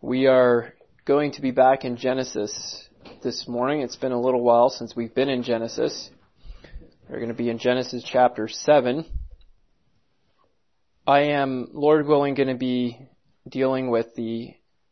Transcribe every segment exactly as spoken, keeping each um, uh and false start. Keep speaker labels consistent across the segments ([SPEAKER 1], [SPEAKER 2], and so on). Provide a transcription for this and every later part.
[SPEAKER 1] We are going to be back in Genesis this morning. It's been a little while since we've been in Genesis. We're going to be in Genesis chapter seven. I am, Lord willing, going to be dealing with the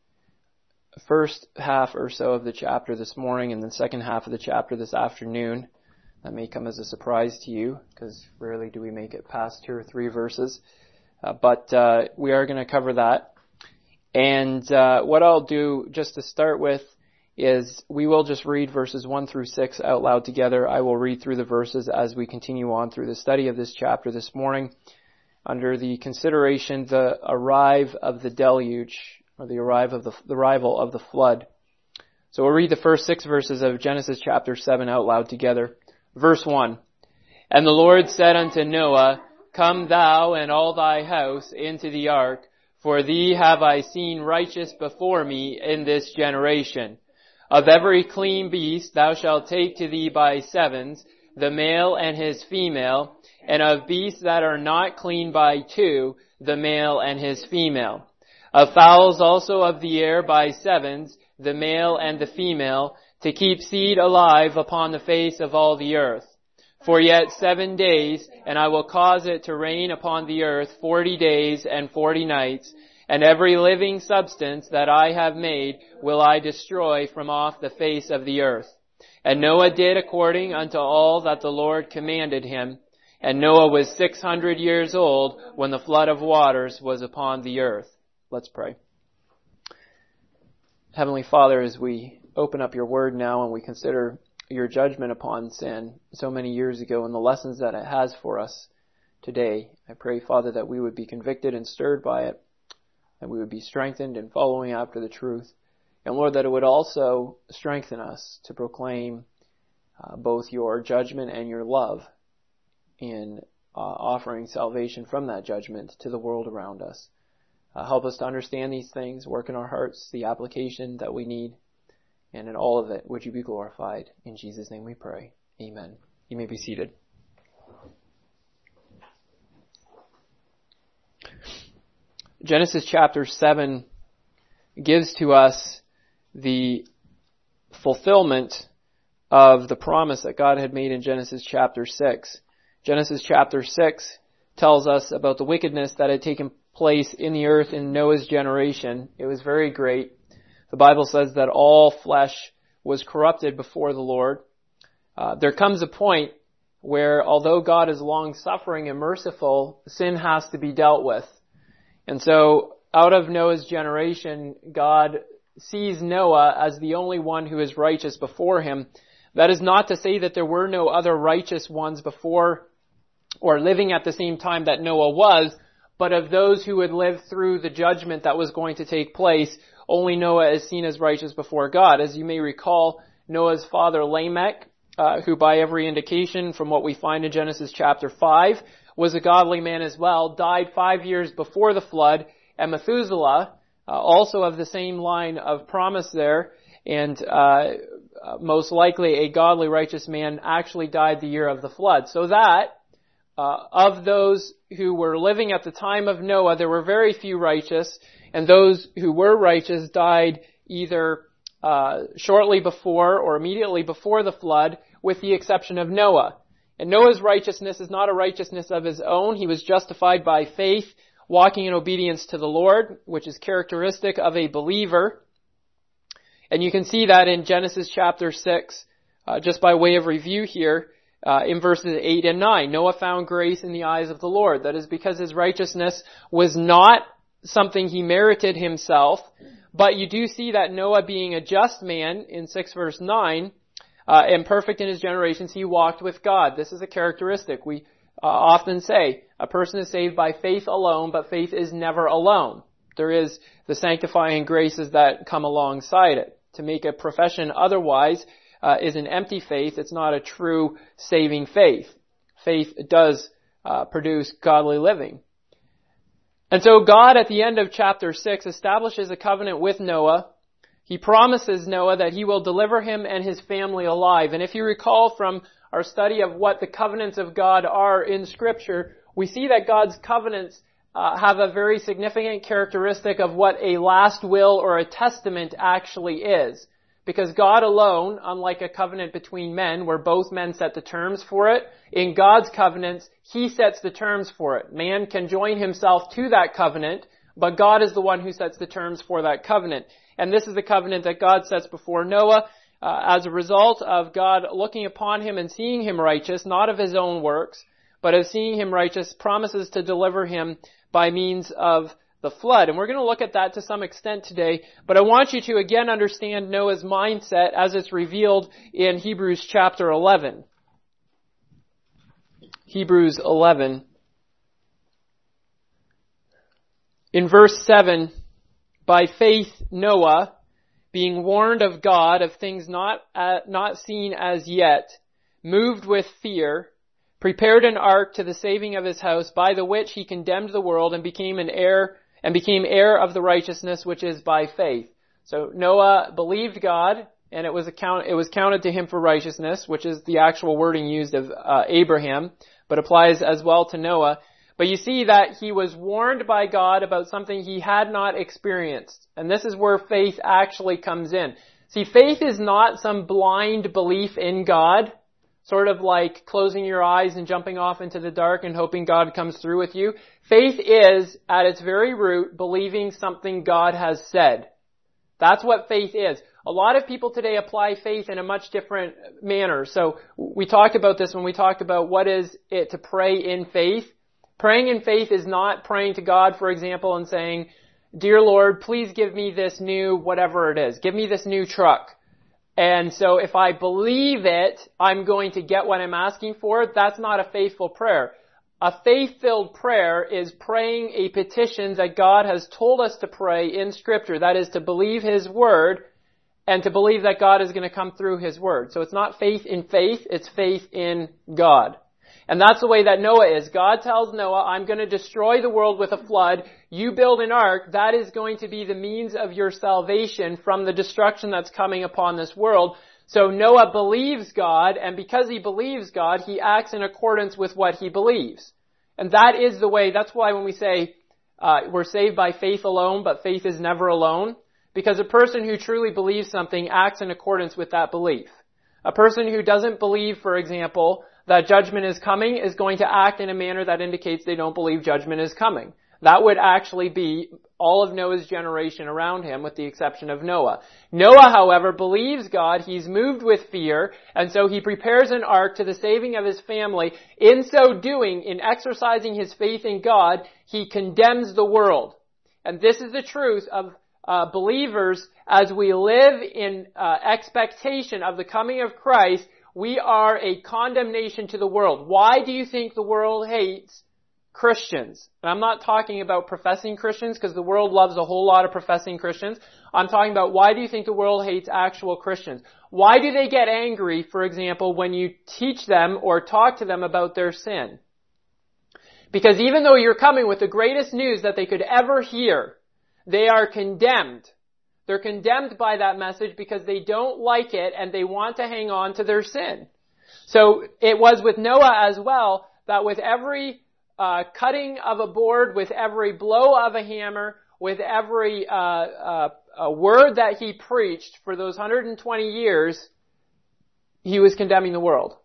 [SPEAKER 1] first half or so of the chapter this morning and the second half of the chapter this afternoon. That may come as a surprise to you, because rarely do we make it past two or three verses. Uh, but uh, we are going to cover that. And uh, what I'll do, just to start with, is we will just read verses one through six out loud together. I will read through the verses as we continue on through the study of this chapter this morning, under the consideration, the arrive of the deluge, or the arrive of the, the arrival of the flood. So we'll read the first six verses of Genesis chapter seven out loud together. Verse one, And the Lord said unto Noah, Come thou and all thy house into the ark, for thee have I seen righteous before me in this generation. Of every clean beast thou shalt take to thee by sevens, the male and his female, and of beasts that are not clean by two, the male and his female. Of fowls also of the air by sevens, the male and the female, to keep seed alive upon the face of all the earth. For yet seven days, and I will cause it to rain upon the earth forty days and forty nights, and every living substance that I have made will I destroy from off the face of the earth. And Noah did according unto all that the Lord commanded him. And Noah was six hundred years old when the flood of waters was upon the earth. Let's pray. Heavenly Father, as we open up your word now and we consider your judgment upon sin so many years ago and the lessons that it has for us today, I pray, Father, that we would be convicted and stirred by it, that we would be strengthened in following after the truth, and Lord, that it would also strengthen us to proclaim uh, both your judgment and your love in uh, offering salvation from that judgment to the world around us. Uh, help us to understand these things, work in our hearts, the application that we need, and in all of it, would you be glorified. In Jesus' name we pray. Amen. You may be seated. Genesis chapter seven gives to us the fulfillment of the promise that God had made in Genesis chapter six. Genesis chapter six tells us about the wickedness that had taken place in the earth in Noah's generation. It was very great. The Bible says that all flesh was corrupted before the Lord. Uh, there comes a point where, although God is long-suffering and merciful, sin has to be dealt with. And so, out of Noah's generation, God sees Noah as the only one who is righteous before him. That is not to say that there were no other righteous ones before or living at the same time that Noah was, but of those who would live through the judgment that was going to take place, only Noah is seen as righteous before God. As you may recall, Noah's father Lamech, uh, who by every indication from what we find in Genesis chapter five, was a godly man as well, died five years before the flood, and Methuselah, uh, also of the same line of promise there, and uh, most likely a godly righteous man, actually died the year of the flood. So that, uh, of those who were living at the time of Noah, there were very few righteous, and those who were righteous died either uh, shortly before or immediately before the flood, with the exception of Noah. And Noah's righteousness is not a righteousness of his own. He was justified by faith, walking in obedience to the Lord, which is characteristic of a believer. And you can see that in Genesis chapter six, uh, just by way of review here, uh, in verses eight and nine. Noah found grace in the eyes of the Lord. That is because his righteousness was not something he merited himself, but you do see that Noah, being a just man in six verse nine, uh, and perfect in his generations, he walked with God. This is a characteristic. We uh, often say a person is saved by faith alone, but faith is never alone. There is the sanctifying graces that come alongside it. To make a profession otherwise uh, is an empty faith. It's not a true saving faith. Faith does uh, produce godly living. And so God, at the end of chapter six, establishes a covenant with Noah. He promises Noah that he will deliver him and his family alive. And if you recall from our study of what the covenants of God are in Scripture, we see that God's covenants uh, have a very significant characteristic of what a last will or a testament actually is. Because God alone, unlike a covenant between men where both men set the terms for it, in God's covenants, He sets the terms for it. Man can join himself to that covenant, but God is the one who sets the terms for that covenant. And this is the covenant that God sets before Noah uh, as a result of God looking upon him and seeing him righteous, not of his own works, but of seeing him righteous, promises to deliver him by means of the flood. And we're going to look at that to some extent today, but I want you to again understand Noah's mindset as it's revealed in Hebrews chapter eleven. Hebrews eleven. In verse seven, by faith Noah, being warned of God of things not uh, not seen as yet, moved with fear, prepared an ark to the saving of his house, by the which he condemned the world and became an heir and became heir of the righteousness which is by faith. So Noah believed God, and it was account, it was counted to him for righteousness, which is the actual wording used of uh, Abraham, but applies as well to Noah. But you see that he was warned by God about something he had not experienced. And this is where faith actually comes in. See, faith is not some blind belief in God, sort of like closing your eyes and jumping off into the dark and hoping God comes through with you. Faith is, at its very root, believing something God has said. That's what faith is. A lot of people today apply faith in a much different manner. So we talked about this when we talked about what is it to pray in faith. Praying in faith is not praying to God, for example, and saying, "Dear Lord, please give me this new whatever it is. Give me this new truck. And so if I believe it, I'm going to get what I'm asking for." That's not a faithful prayer. A faith-filled prayer is praying a petition that God has told us to pray in Scripture. That is to believe His Word and to believe that God is going to come through His Word. So it's not faith in faith, it's faith in God. And that's the way that Noah is. God tells Noah, "I'm going to destroy the world with a flood. You build an ark. That is going to be the means of your salvation from the destruction that's coming upon this world." So Noah believes God, and because he believes God, he acts in accordance with what he believes. And that is the way, that's why when we say uh, we're saved by faith alone, but faith is never alone, because a person who truly believes something acts in accordance with that belief. A person who doesn't believe, for example, that judgment is coming is going to act in a manner that indicates they don't believe judgment is coming. That would actually be all of Noah's generation around him, with the exception of Noah. Noah, however, believes God. He's moved with fear, and so he prepares an ark to the saving of his family. In so doing, in exercising his faith in God, he condemns the world. And this is the truth of uh, believers as we live in uh, expectation of the coming of Christ. We are a condemnation to the world. Why do you think the world hates Christians? And I'm not talking about professing Christians, because the world loves a whole lot of professing Christians. I'm talking about, why do you think the world hates actual Christians? Why do they get angry, for example, when you teach them or talk to them about their sin? Because even though you're coming with the greatest news that they could ever hear, they are condemned. They're condemned by that message because they don't like it and they want to hang on to their sin. So it was with Noah as well, that with every uh, cutting of a board, with every blow of a hammer, with every uh, uh, a word that he preached for those one hundred twenty years, he was condemning the world.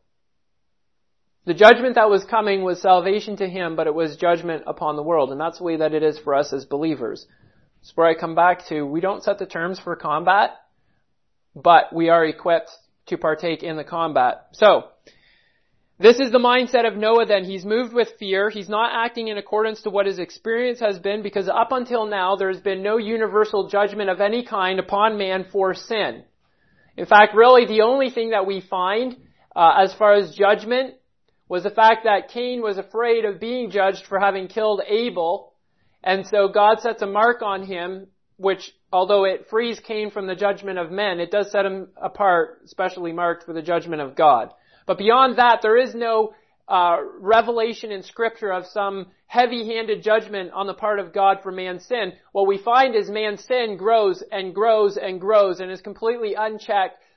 [SPEAKER 1] The judgment that was coming was salvation to him, but it was judgment upon the world. And that's the way that it is for us as believers. It's where I come back to, we don't set the terms for combat, but we are equipped to partake in the combat. So, this is the mindset of Noah then. He's moved with fear. He's not acting in accordance to what his experience has been, because up until now there's been no universal judgment of any kind upon man for sin. In fact, really the only thing that we find uh, as far as judgment was the fact that Cain was afraid of being judged for having killed Abel. And so God sets a mark on him, which, although it frees Cain from the judgment of men, it does set him apart, specially marked for the judgment of God. But beyond that, there is no uh, revelation in Scripture of some heavy-handed judgment on the part of God for man's sin. What we find is man's sin grows and grows and grows and is completely unchecked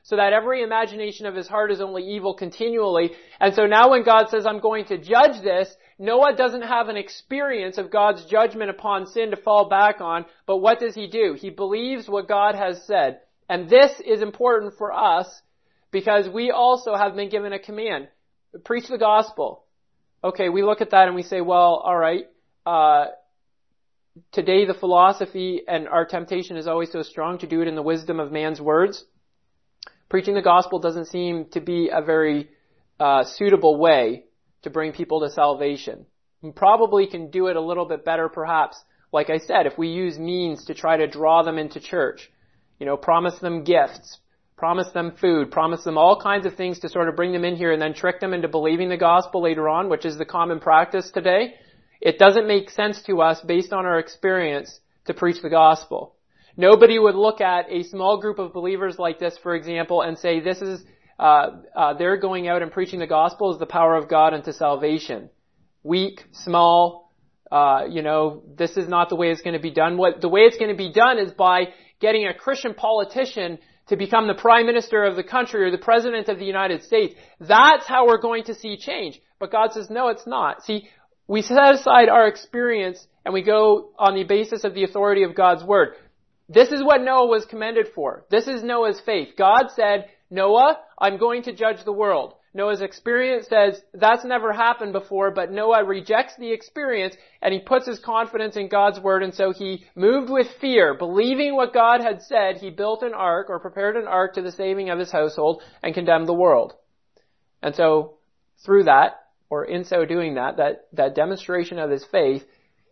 [SPEAKER 1] so that every imagination of his heart is only evil continually. And so now when God says, I'm going to judge this, Noah doesn't have an experience of God's judgment upon sin to fall back on, but what does he do? He believes what God has said. And this is important for us because we also have been given a command. Preach the gospel. Okay, we look at that and we say, well, all right, uh, today the philosophy and our temptation is always so strong to do it in the wisdom of man's words. Preaching the gospel doesn't seem to be a very uh, suitable way to bring people to salvation. We probably can do it a little bit better perhaps, like I said, if we use means to try to draw them into church. You know, promise them gifts, promise them food, promise them all kinds of things to sort of bring them in here and then trick them into believing the gospel later on, which is the common practice today. It doesn't make sense to us based on our experience to preach the gospel. Nobody would look at a small group of believers like this, for example, and say this is, uh, uh, they're going out and preaching the gospel is the power of God unto salvation. Weak, small, uh, you know, this is not the way it's going to be done. What, the way it's going to be done is by getting a Christian politician to become the prime minister of the country or the president of the United States. That's how we're going to see change. But God says, no, it's not. See, we set aside our experience and we go on the basis of the authority of God's word. This is what Noah was commended for. This is Noah's faith. God said, Noah, I'm going to judge the world. Noah's experience says that's never happened before, but Noah rejects the experience and he puts his confidence in God's word, and so he moved with fear, believing what God had said. He built an ark or prepared an ark to the saving of his household and condemned the world. And so through that, or in so doing that, that, that demonstration of his faith,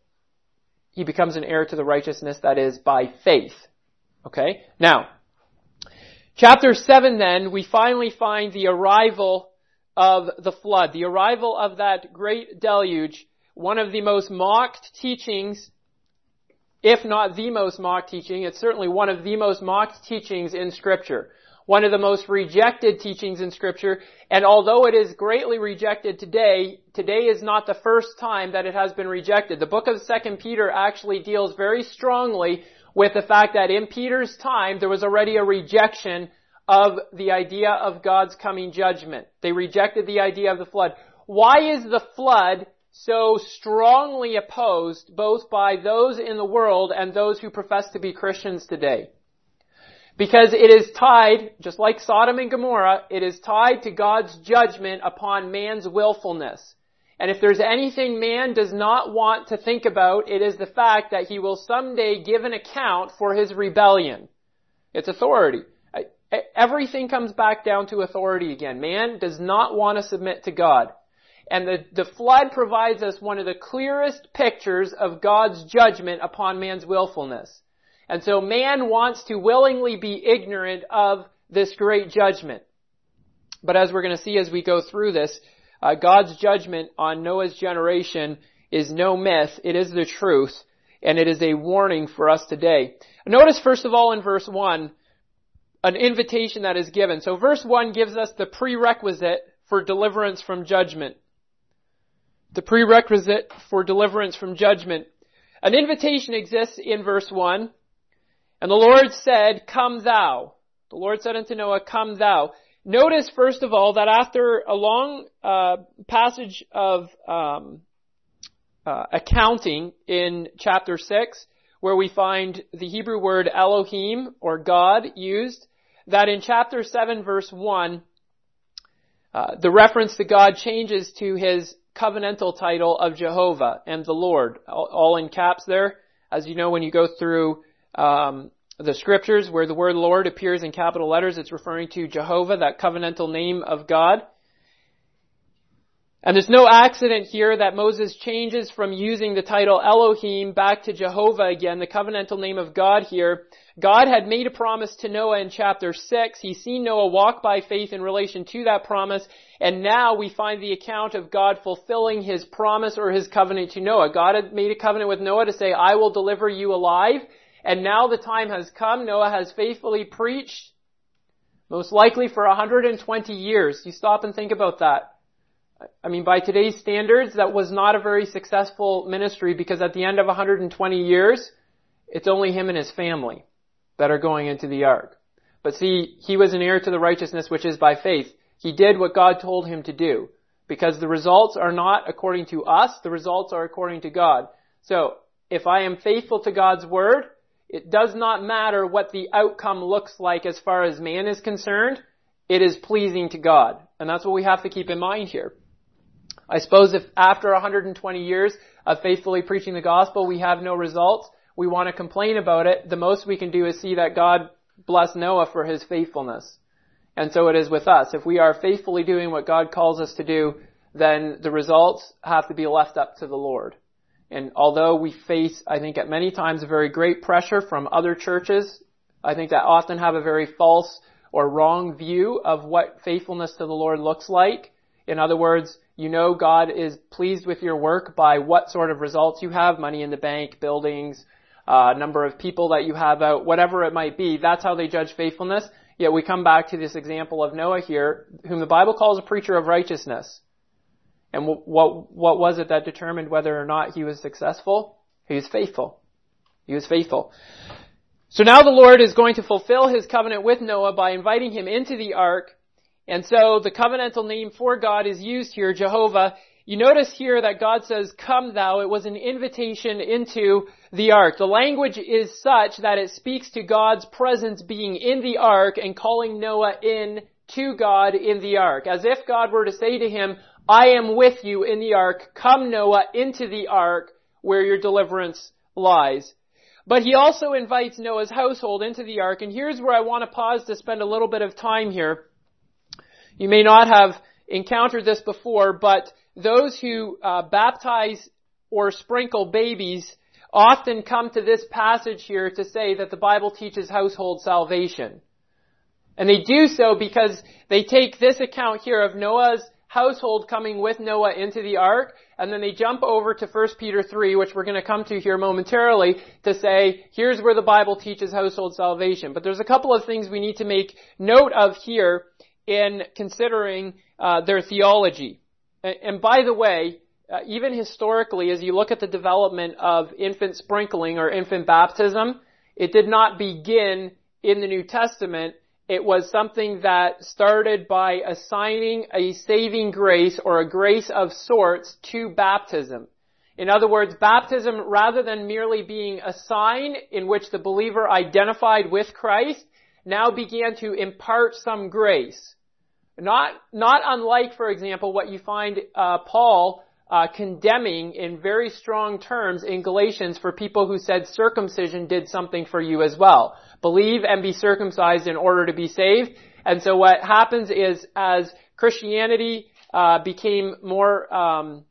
[SPEAKER 1] he becomes an heir to the righteousness that is by faith. Okay? Now, chapter seven then, we finally find the arrival of the flood, the arrival of that great deluge, one of the most mocked teachings, if not the most mocked teaching. It's certainly one of the most mocked teachings in Scripture. One of the most rejected teachings in Scripture. And although it is greatly rejected today, today is not the first time that it has been rejected. The book of Second Peter actually deals very strongly with the fact that in Peter's time there was already a rejection of the idea of God's coming judgment. They rejected the idea of the flood. Why is the flood so strongly opposed both by those in the world and those who profess to be Christians today? Because it is tied, just like Sodom and Gomorrah, it is tied to God's judgment upon man's willfulness. And if there's anything man does not want to think about, it is the fact that he will someday give an account for his rebellion. It's authority. Everything comes back down to authority again. Man does not want to submit to God. And the, the flood provides us one of the clearest pictures of God's judgment upon man's willfulness. And so man wants to willingly be ignorant of this great judgment. But as we're going to see as we go through this, uh, God's judgment on Noah's generation is no myth. It is the truth. And it is a warning for us today. Notice first of all in verse one, an invitation that is given. So verse one gives us the prerequisite for deliverance from judgment. The prerequisite for deliverance from judgment. An invitation exists in verse one. And the Lord said, come thou. The Lord said unto Noah, come thou. Notice first of all that after a long uh, passage of um, uh, accounting in chapter six, where we find the Hebrew word Elohim or God used, that in chapter seven verse one, uh, the reference to God changes to his covenantal title of Jehovah and the Lord, all, all in caps there. As you know, when you go through um, the scriptures where the word Lord appears in capital letters, it's referring to Jehovah, that covenantal name of God. And there's no accident here that Moses changes from using the title Elohim back to Jehovah again, the covenantal name of God here. God had made a promise to Noah in chapter six. He's seen Noah walk by faith in relation to that promise. And now we find the account of God fulfilling his promise or his covenant to Noah. God had made a covenant with Noah to say, I will deliver you alive. And now the time has come. Noah has faithfully preached, most likely for one hundred twenty years. You stop and think about that. I mean, by today's standards, that was not a very successful ministry, because at the end of one hundred twenty years, it's only him and his family that are going into the ark. But see, he was an heir to the righteousness which is by faith. He did what God told him to do. Because the results are not according to us, the results are according to God. So, if I am faithful to God's word, it does not matter what the outcome looks like as far as man is concerned. It is pleasing to God. And that's what we have to keep in mind here. I suppose if after one hundred twenty years of faithfully preaching the gospel, we have no results, we want to complain about it, the most we can do is see that God blessed Noah for his faithfulness. And so it is with us. If we are faithfully doing what God calls us to do, then the results have to be left up to the Lord. And although we face, I think at many times, a very great pressure from other churches, I think that often have a very false or wrong view of what faithfulness to the Lord looks like. In other words, you know God is pleased with your work by what sort of results you have, money in the bank, buildings, uh, number of people that you have out, whatever it might be. That's how they judge faithfulness. Yet we come back to this example of Noah here, whom the Bible calls a preacher of righteousness. And what, what, what was it that determined whether or not he was successful? He was faithful. He was faithful. So now the Lord is going to fulfill his covenant with Noah by inviting him into the ark. And so the covenantal name for God is used here, Jehovah. You notice here that God says, "Come thou." It was an invitation into the ark. The language is such that it speaks to God's presence being in the ark and calling Noah in to God in the ark. As if God were to say to him, "I am with you in the ark. Come, Noah, into the ark where your deliverance lies." But he also invites Noah's household into the ark. And here's where I want to pause to spend a little bit of time here. You may not have encountered this before, but those who uh, baptize or sprinkle babies often come to this passage here to say that the Bible teaches household salvation. And they do so because they take this account here of Noah's household coming with Noah into the ark, and then they jump over to First Peter three, which we're going to come to here momentarily, to say, here's where the Bible teaches household salvation. But there's a couple of things we need to make note of here in considering uh, their theology. And, and by the way, uh, even historically, as you look at the development of infant sprinkling or infant baptism, it did not begin in the New Testament. It was something that started by assigning a saving grace or a grace of sorts to baptism. In other words, baptism, rather than merely being a sign in which the believer identified with Christ, now began to impart some grace. Not, not unlike, for example, what you find uh, Paul uh, condemning in very strong terms in Galatians for people who said circumcision did something for you as well. Believe and be circumcised in order to be saved. And so what happens is, as Christianity uh, became more um,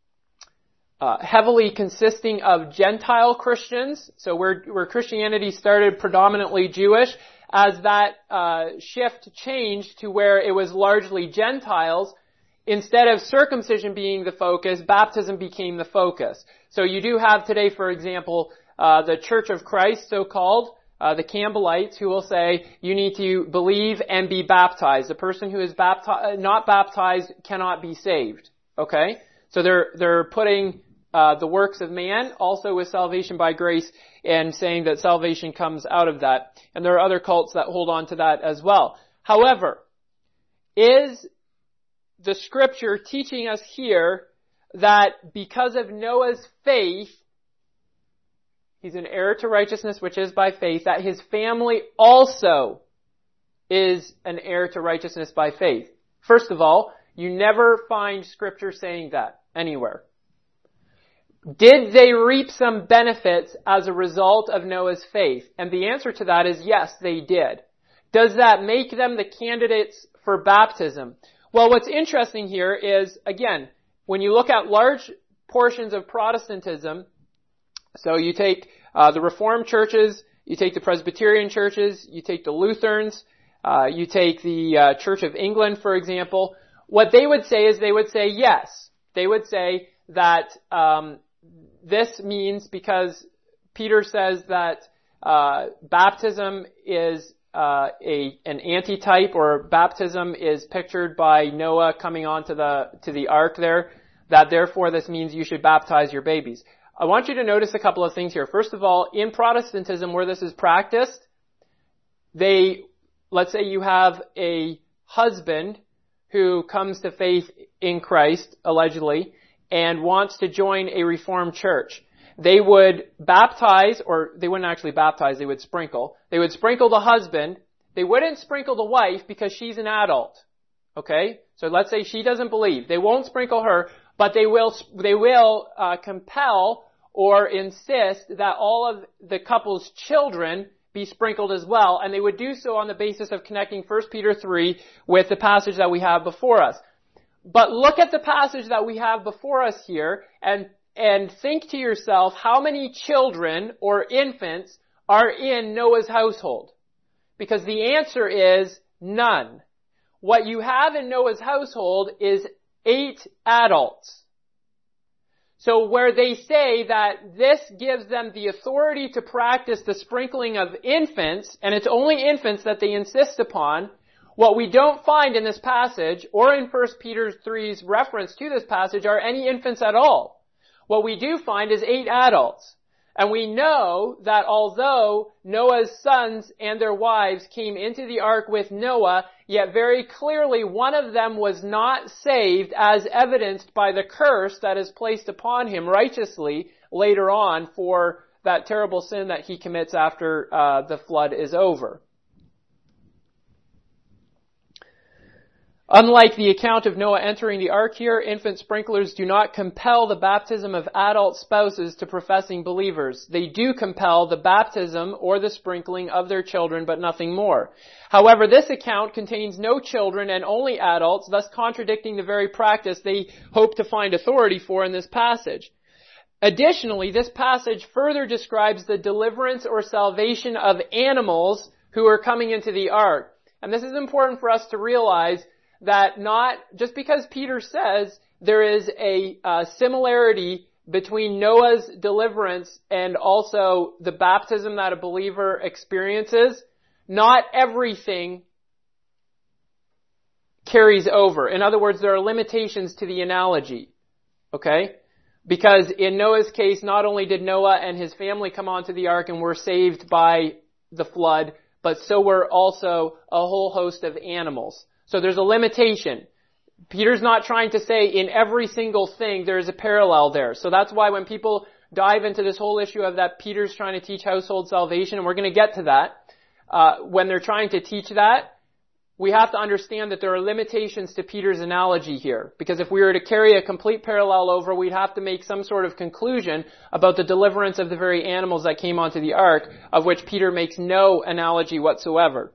[SPEAKER 1] uh, heavily consisting of Gentile Christians, so where, where Christianity started predominantly Jewish, as that uh, shift changed to where it was largely Gentiles, instead of circumcision being the focus, baptism became the focus. So you do have today, for example, uh, the Church of Christ, so-called, uh, the Campbellites, who will say you need to believe and be baptized. A person who is bapti- not baptized cannot be saved. Okay? So they're they're putting uh, the works of man also with salvation by grace, and saying that salvation comes out of that. And there are other cults that hold on to that as well. However, is the scripture teaching us here that because of Noah's faith, he's an heir to righteousness which is by faith, that his family also is an heir to righteousness by faith? First of all, you never find scripture saying that anywhere. Did they reap some benefits as a result of Noah's faith? And the answer to that is yes, they did. Does that make them the candidates for baptism? Well, what's interesting here is, again, when you look at large portions of Protestantism, so you take uh, the Reformed churches, you take the Presbyterian churches, you take the Lutherans, uh, you take the uh, Church of England, for example, what they would say is they would say yes. They would say that um, this means, because Peter says that uh, baptism is uh, a an antitype, or baptism is pictured by Noah coming onto the to the ark there, that therefore this means you should baptize your babies. I want you to notice a couple of things here. First of all, in Protestantism, where this is practiced, they let's say you have a husband who comes to faith in Christ, allegedly, and wants to join a Reformed church. They would baptize, or they wouldn't actually baptize, they would sprinkle. They would sprinkle the husband. They wouldn't sprinkle the wife because she's an adult. Okay? So let's say she doesn't believe. They won't sprinkle her, but they will, they will uh, compel or insist that all of the couple's children be sprinkled as well, and they would do so on the basis of connecting First Peter three with the passage that we have before us. But look at the passage that we have before us here, and and think to yourself, how many children or infants are in Noah's household? Because the answer is none. What you have in Noah's household is eight adults. So where they say that this gives them the authority to practice the sprinkling of infants, and it's only infants that they insist upon, what we don't find in this passage, or in First Peter three's reference to this passage, are any infants at all. What we do find is eight adults. And we know that although Noah's sons and their wives came into the ark with Noah, yet very clearly one of them was not saved, as evidenced by the curse that is placed upon him righteously later on for that terrible sin that he commits after uh, the flood is over. Unlike the account of Noah entering the ark here, infant sprinklers do not compel the baptism of adult spouses to professing believers. They do compel the baptism or the sprinkling of their children, but nothing more. However, this account contains no children and only adults, thus contradicting the very practice they hope to find authority for in this passage. Additionally, this passage further describes the deliverance or salvation of animals who are coming into the ark. And this is important for us to realize that not, just because Peter says there is a uh, similarity between Noah's deliverance and also the baptism that a believer experiences, not everything carries over. In other words, there are limitations to the analogy. Okay? Because in Noah's case, not only did Noah and his family come onto the ark and were saved by the flood, but so were also a whole host of animals. So there's a limitation. Peter's not trying to say in every single thing there's a parallel there. So that's why when people dive into this whole issue of that Peter's trying to teach household salvation, and we're going to get to that, uh, when they're trying to teach that, we have to understand that there are limitations to Peter's analogy here. Because if we were to carry a complete parallel over, we'd have to make some sort of conclusion about the deliverance of the very animals that came onto the ark, of which Peter makes no analogy whatsoever.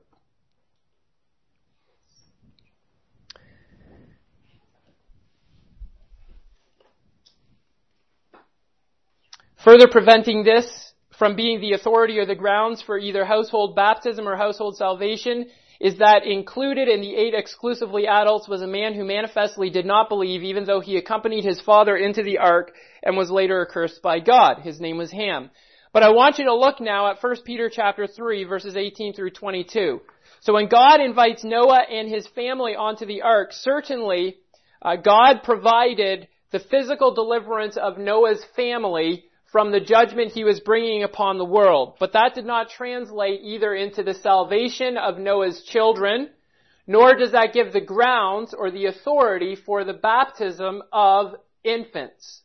[SPEAKER 1] Further preventing this from being the authority or the grounds for either household baptism or household salvation is that included in the eight exclusively adults was a man who manifestly did not believe, even though he accompanied his father into the ark and was later accursed by God. His name was Ham. But I want you to look now at First Peter chapter three, verses eighteen through twenty-two. So when God invites Noah and his family onto the ark, certainly uh, God provided the physical deliverance of Noah's family from the judgment he was bringing upon the world. But that did not translate either into the salvation of Noah's children, nor does that give the grounds or the authority for the baptism of infants.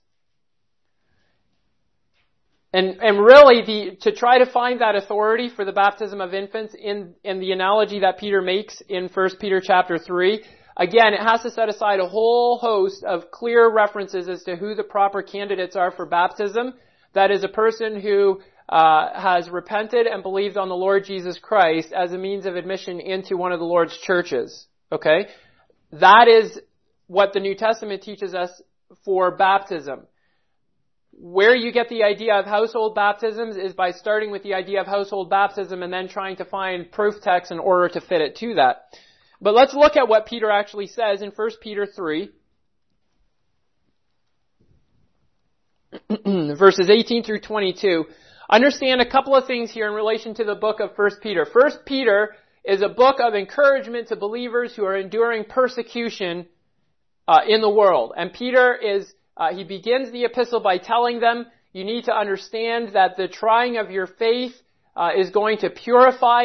[SPEAKER 1] And, and really, the, to try to find that authority for the baptism of infants in, in the analogy that Peter makes in First Peter chapter three, again, it has to set aside a whole host of clear references as to who the proper candidates are for baptism. That is a person who uh, has repented and believed on the Lord Jesus Christ as a means of admission into one of the Lord's churches. Okay? That is what the New Testament teaches us for baptism. Where you get the idea of household baptisms is by starting with the idea of household baptism and then trying to find proof texts in order to fit it to that. But let's look at what Peter actually says in First Peter three. Verses eighteen through twenty-two. Understand a couple of things here in relation to the book of First Peter. First Peter is a book of encouragement to believers who are enduring persecution uh, in the world. And Peter is, uh, he begins the epistle by telling them, you need to understand that the trying of your faith uh, is going to purify it.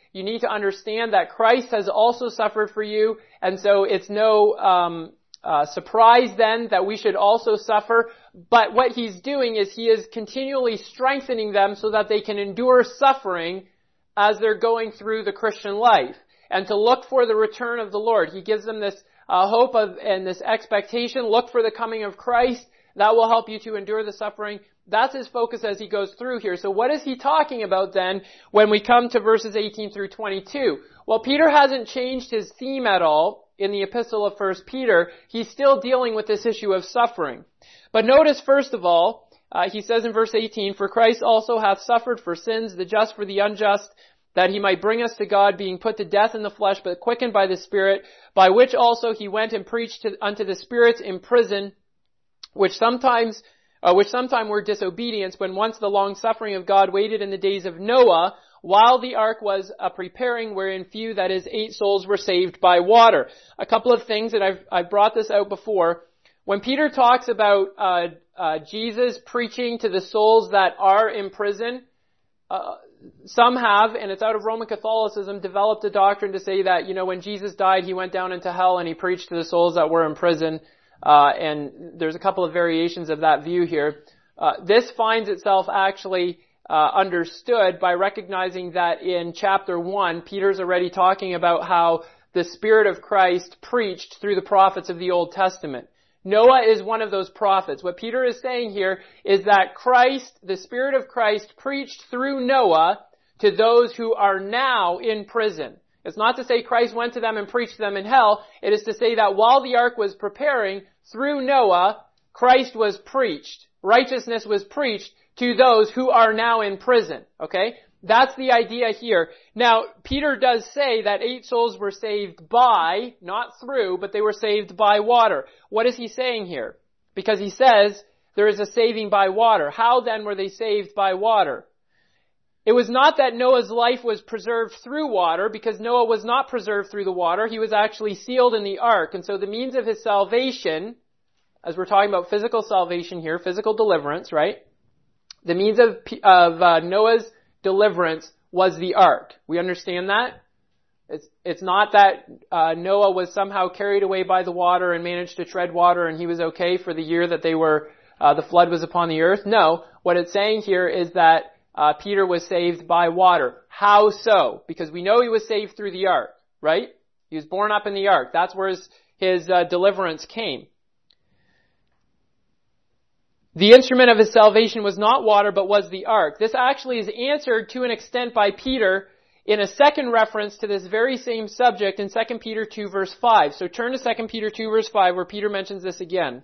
[SPEAKER 1] You need to understand that Christ has also suffered for you, and so it's no um, uh, surprise then that we should also suffer. But what he's doing is he is continually strengthening them so that they can endure suffering as they're going through the Christian life, and to look for the return of the Lord. He gives them this uh, hope of and this expectation. Look for the coming of Christ. That will help you to endure the suffering. That's his focus as he goes through here. So what is he talking about then when we come to verses eighteen through twenty-two? Well, Peter hasn't changed his theme at all in the epistle of First Peter. He's still dealing with this issue of suffering. But notice, first of all, uh, he says in verse eighteen, "For Christ also hath suffered for sins, the just for the unjust, that he might bring us to God, being put to death in the flesh, but quickened by the Spirit, by which also he went and preached to, unto the spirits in prison, which sometimes, uh, which sometime were disobedience, when once the long suffering of God waited in the days of Noah, while the ark was a preparing, wherein few, that is, eight souls were saved by water." A couple of things, and I've, I've brought this out before. When Peter talks about uh, uh, Jesus preaching to the souls that are in prison, uh, some have, and it's out of Roman Catholicism, developed a doctrine to say that, you know, when Jesus died, he went down into hell and he preached to the souls that were in prison. Uh, and there's a couple of variations of that view here. Uh, this finds itself actually uh, understood by recognizing that in chapter one, Peter's already talking about how the Spirit of Christ preached through the prophets of the Old Testament. Noah is one of those prophets. What Peter is saying here is that Christ, the Spirit of Christ, preached through Noah to those who are now in prison. It's not to say Christ went to them and preached to them in hell. It is to say that while the ark was preparing, through Noah, Christ was preached. Righteousness was preached to those who are now in prison. Okay? That's the idea here. Now, Peter does say that eight souls were saved by, not through, but they were saved by water. What is he saying here? Because he says there is a saving by water. How then were they saved by water? It was not that Noah's life was preserved through water, because Noah was not preserved through the water. He was actually sealed in the ark. And so the means of his salvation, as we're talking about physical salvation here, physical deliverance, right? The means of, of uh, Noah's deliverance was the ark. We understand that? It's, it's not that uh, Noah was somehow carried away by the water and managed to tread water and he was okay for the year that they were, uh, the flood was upon the earth. No, what it's saying here is that Uh, Peter was saved by water. How so? Because we know he was saved through the ark, right? He was born up in the ark. That's where his, his uh, deliverance came. The instrument of his salvation was not water, but was the ark. This actually is answered to an extent by Peter in a second reference to this very same subject in Second Peter two verse five. So turn to Second Peter two verse five where Peter mentions this again.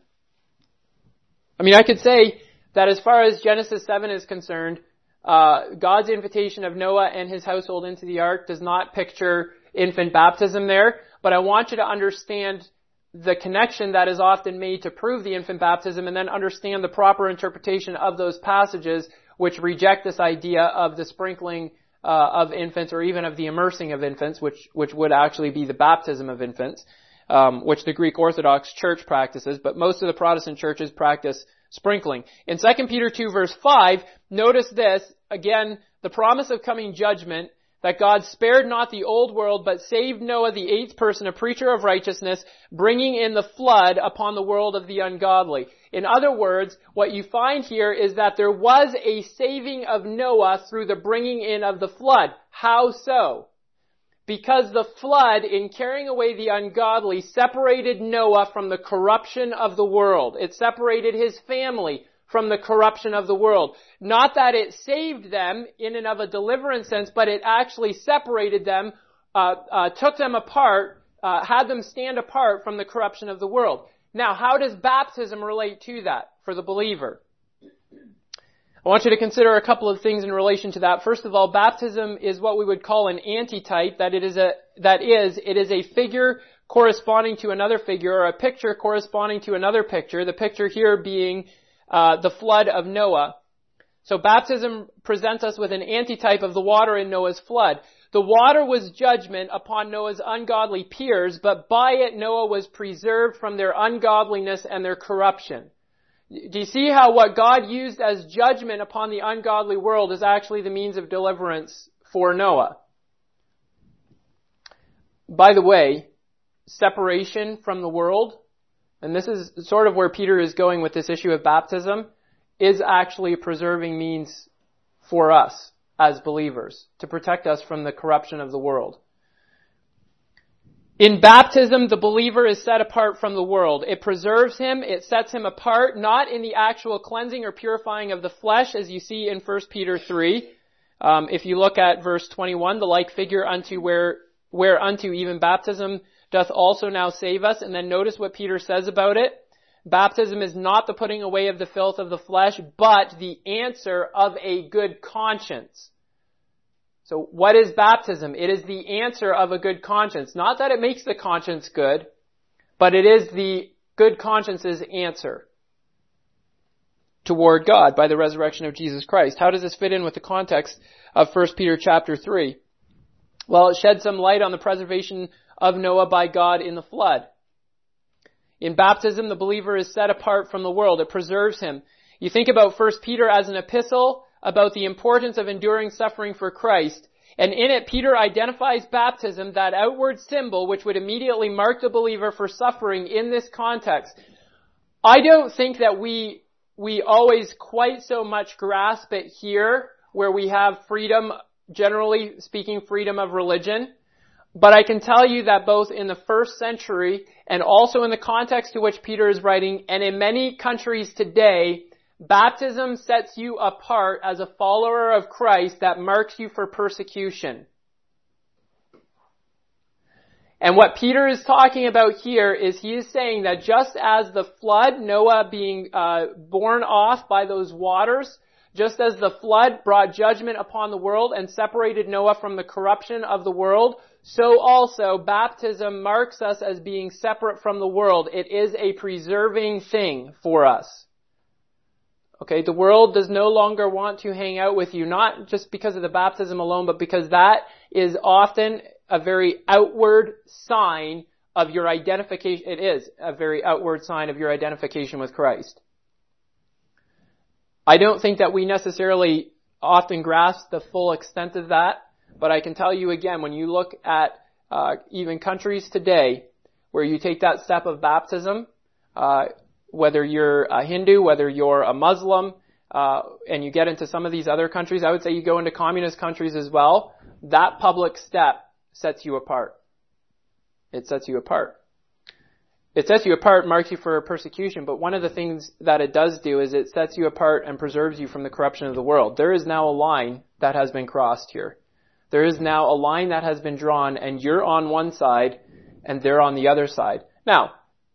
[SPEAKER 1] I mean, I could say that as far as Genesis seven is concerned, Uh, God's invitation of Noah and his household into the ark does not picture infant baptism there, but I want you to understand the connection that is often made to prove the infant baptism, and then understand the proper interpretation of those passages which reject this idea of the sprinkling uh, of infants, or even of the immersing of infants, which which would actually be the baptism of infants, um, which the Greek Orthodox Church practices, but most of the Protestant churches practice sprinkling. In Second Peter two verse five, notice this, again, the promise of coming judgment, that God spared not the old world, but saved Noah, the eighth person, a preacher of righteousness, bringing in the flood upon the world of the ungodly. In other words, what you find here is that there was a saving of Noah through the bringing in of the flood. How so? Because the flood, in carrying away the ungodly, separated Noah from the corruption of the world. It separated his family from the corruption of the world. Not that it saved them in and of a deliverance sense, but it actually separated them, uh, uh, took them apart, uh, had them stand apart from the corruption of the world. Now, how does baptism relate to that for the believer? I want you to consider a couple of things in relation to that. First of all, baptism is what we would call an antitype, that it is a, that is, it is a figure corresponding to another figure, or a picture corresponding to another picture, the picture here being uh, the flood of Noah. So baptism presents us with an antitype of the water in Noah's flood. The water was judgment upon Noah's ungodly peers, but by it Noah was preserved from their ungodliness and their corruption. Do you see how what God used as judgment upon the ungodly world is actually the means of deliverance for Noah? by the way, separation from the world, and this is sort of where Peter is going with this issue of baptism, is actually a preserving means for us as believers to protect us from the corruption of the world. In baptism, the believer is set apart from the world. It preserves him, it sets him apart, not in the actual cleansing or purifying of the flesh, as you see in First Peter three. Um, if you look at verse twenty-one, the like figure unto where, whereunto even baptism doth also now save us. And then notice what Peter says about it. Baptism is not the putting away of the filth of the flesh, but the answer of a good conscience. So what is baptism? It is the answer of a good conscience. Not that it makes the conscience good, but it is the good conscience's answer toward God by the resurrection of Jesus Christ. How does this fit in with the context of First Peter chapter three? Well, it sheds some light on the preservation of Noah by God in the flood. In baptism, the believer is set apart from the world. It preserves him. You think about First Peter as an epistle about the importance of enduring suffering for Christ. And in it, Peter identifies baptism, that outward symbol which would immediately mark the believer for suffering in this context. I don't think that we, we always quite so much grasp it here, where we have freedom, generally speaking, freedom of religion. But I can tell you that both in the first century and also in the context to which Peter is writing, and in many countries today, baptism sets you apart as a follower of Christ that marks you for persecution. And what Peter is talking about here is he is saying that just as the flood, Noah being uh, borne off by those waters, just as the flood brought judgment upon the world and separated Noah from the corruption of the world, so also baptism marks us as being separate from the world. It is a preserving thing for us. Okay, the world does no longer want to hang out with you, not just because of the baptism alone, but because that is often a very outward sign of your identification. It is a very outward sign of your identification with Christ. I don't think that we necessarily often grasp the full extent of that, but I can tell you again, when you look at uh, even countries today where you take that step of baptism, uh, whether you're a Hindu, whether you're a Muslim, uh, and you get into some of these other countries, I would say you go into communist countries as well, that public step sets you apart. It sets you apart. It sets you apart, marks you for persecution, but one of the things that it does do is it sets you apart and preserves you from the corruption of the world. There is now a line that has been crossed here. There is now a line that has been drawn, and you're on one side, and they're on the other side. Now,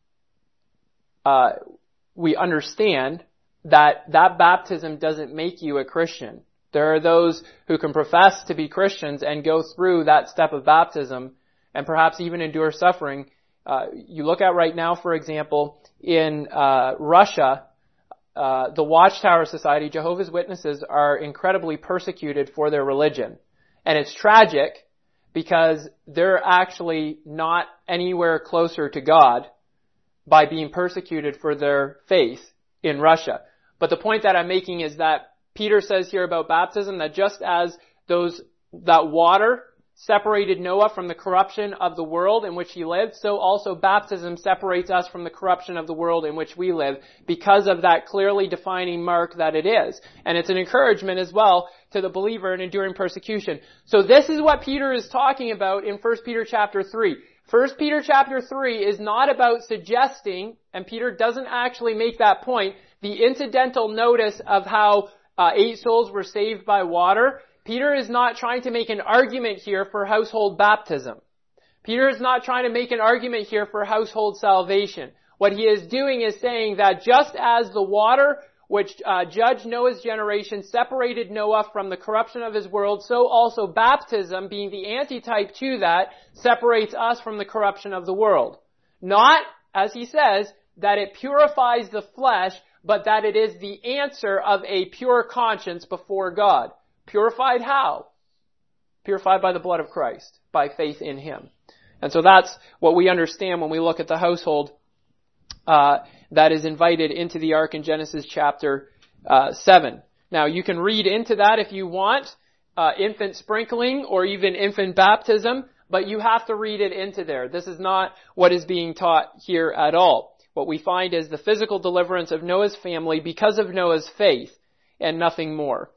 [SPEAKER 1] uh, we understand that that baptism doesn't make you a Christian. There are those who can profess to be Christians and go through that step of baptism and perhaps even endure suffering. Uh, you look at right now, for example, in uh, Russia, uh, the Watchtower Society, Jehovah's Witnesses, are incredibly persecuted for their religion. And it's tragic because they're actually not anywhere closer to God by being persecuted for their faith in Russia. But the point that I'm making is that Peter says here about baptism that just as those that water separated Noah from the corruption of the world in which he lived, so also baptism separates us from the corruption of the world in which we live because of that clearly defining mark that it is. And it's an encouragement as well to the believer in enduring persecution. So this is what Peter is talking about in First Peter chapter three. First Peter chapter three is not about suggesting, and Peter doesn't actually make that point, the incidental notice of how uh, eight souls were saved by water. Peter is not trying to make an argument here for household baptism. Peter is not trying to make an argument here for household salvation. What he is doing is saying that just as the water which uh, judged Noah's generation separated Noah from the corruption of his world, so also baptism, being the antitype to that, separates us from the corruption of the world. Not, as he says, that it purifies the flesh, but that it is the answer of a pure conscience before God. Purified how? Purified by the blood of Christ, by faith in Him. And so that's what we understand when we look at the household uh, that is invited into the ark in Genesis chapter uh, seven. Now, you can read into that if you want, uh, infant sprinkling or even infant baptism, but you have to read it into there. This is not what is being taught here at all. What we find is the physical deliverance of Noah's family because of Noah's faith and nothing more.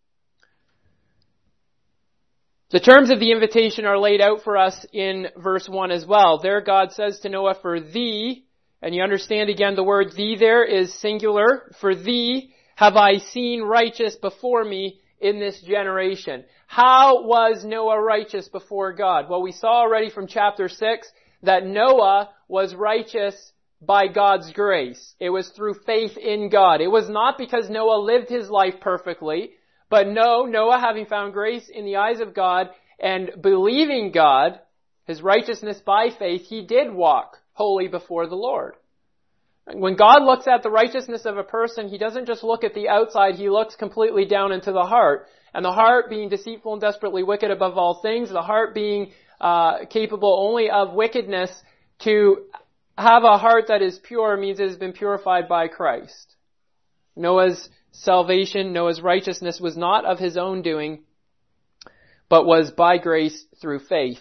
[SPEAKER 1] The terms of the invitation are laid out for us in verse one as well. There God says to Noah, for thee, and you understand again the word thee there is singular, for thee have I seen righteous before me in this generation. How was Noah righteous before God? Well, we saw already from chapter six that Noah was righteous by God's grace. It was through faith in God. It was not because Noah lived his life perfectly, but no, Noah, having found grace in the eyes of God and believing God, his righteousness by faith, he did walk holy before the Lord. When God looks at the righteousness of a person, he doesn't just look at the outside, he looks completely down into the heart. And the heart being deceitful and desperately wicked above all things, the heart being uh, capable only of wickedness, to have a heart that is pure means it has been purified by Christ. Noah's salvation, Noah's righteousness was not of his own doing, but was by grace through faith.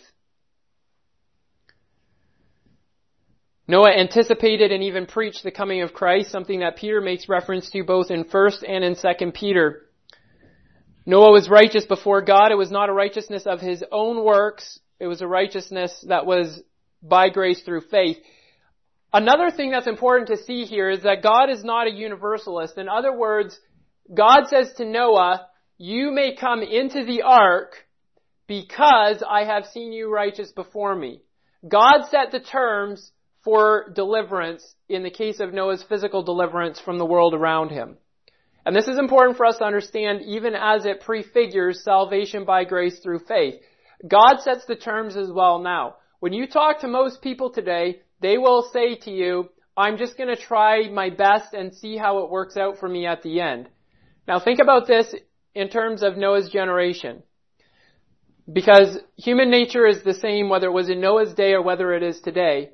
[SPEAKER 1] Noah anticipated and even preached the coming of Christ, something that Peter makes reference to both in First and in Second Peter. Noah was righteous before God. It was not a righteousness of his own works. It was a righteousness that was by grace through faith. Another thing that's important to see here is that God is not a universalist. In other words, God says to Noah, you may come into the ark because I have seen you righteous before me. God set the terms for deliverance in the case of Noah's physical deliverance from the world around him. And this is important for us to understand even as it prefigures salvation by grace through faith. God sets the terms as well now. When you talk to most people today, they will say to you, I'm just going to try my best and see how it works out for me at the end. Now think about this in terms of Noah's generation. Because human nature is the same whether it was in Noah's day or whether it is today.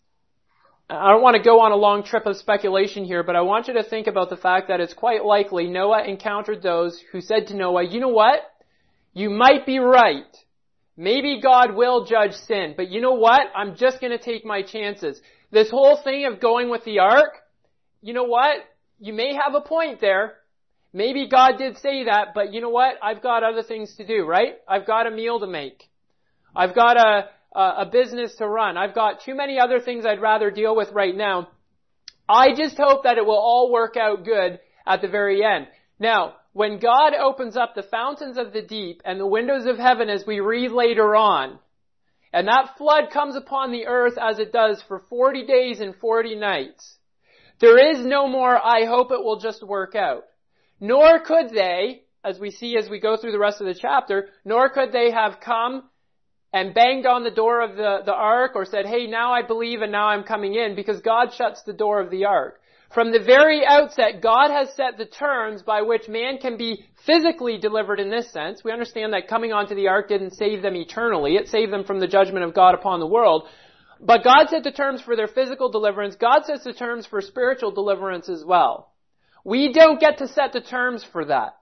[SPEAKER 1] I don't want to go on a long trip of speculation here, but I want you to think about the fact that it's quite likely Noah encountered those who said to Noah, you know what? You might be right. Maybe God will judge sin, but you know what? I'm just going to take my chances. This whole thing of going with the ark, you know what? You may have a point there. Maybe God did say that, but you know what? I've got other things to do, right? I've got a meal to make. I've got a, a, a business to run. I've got too many other things I'd rather deal with right now. I just hope that it will all work out good at the very end. Now, when God opens up the fountains of the deep and the windows of heaven, as we read later on, and that flood comes upon the earth as it does for forty days and forty nights, there is no more, I hope it will just work out. Nor could they, as we see as we go through the rest of the chapter, nor could they have come and banged on the door of the, the ark or said, hey, now I believe and now I'm coming in, because God shuts the door of the ark. From the very outset, God has set the terms by which man can be physically delivered in this sense. We understand that coming onto the ark didn't save them eternally. It saved them from the judgment of God upon the world. But God set the terms for their physical deliverance. God sets the terms for spiritual deliverance as well. We don't get to set the terms for that.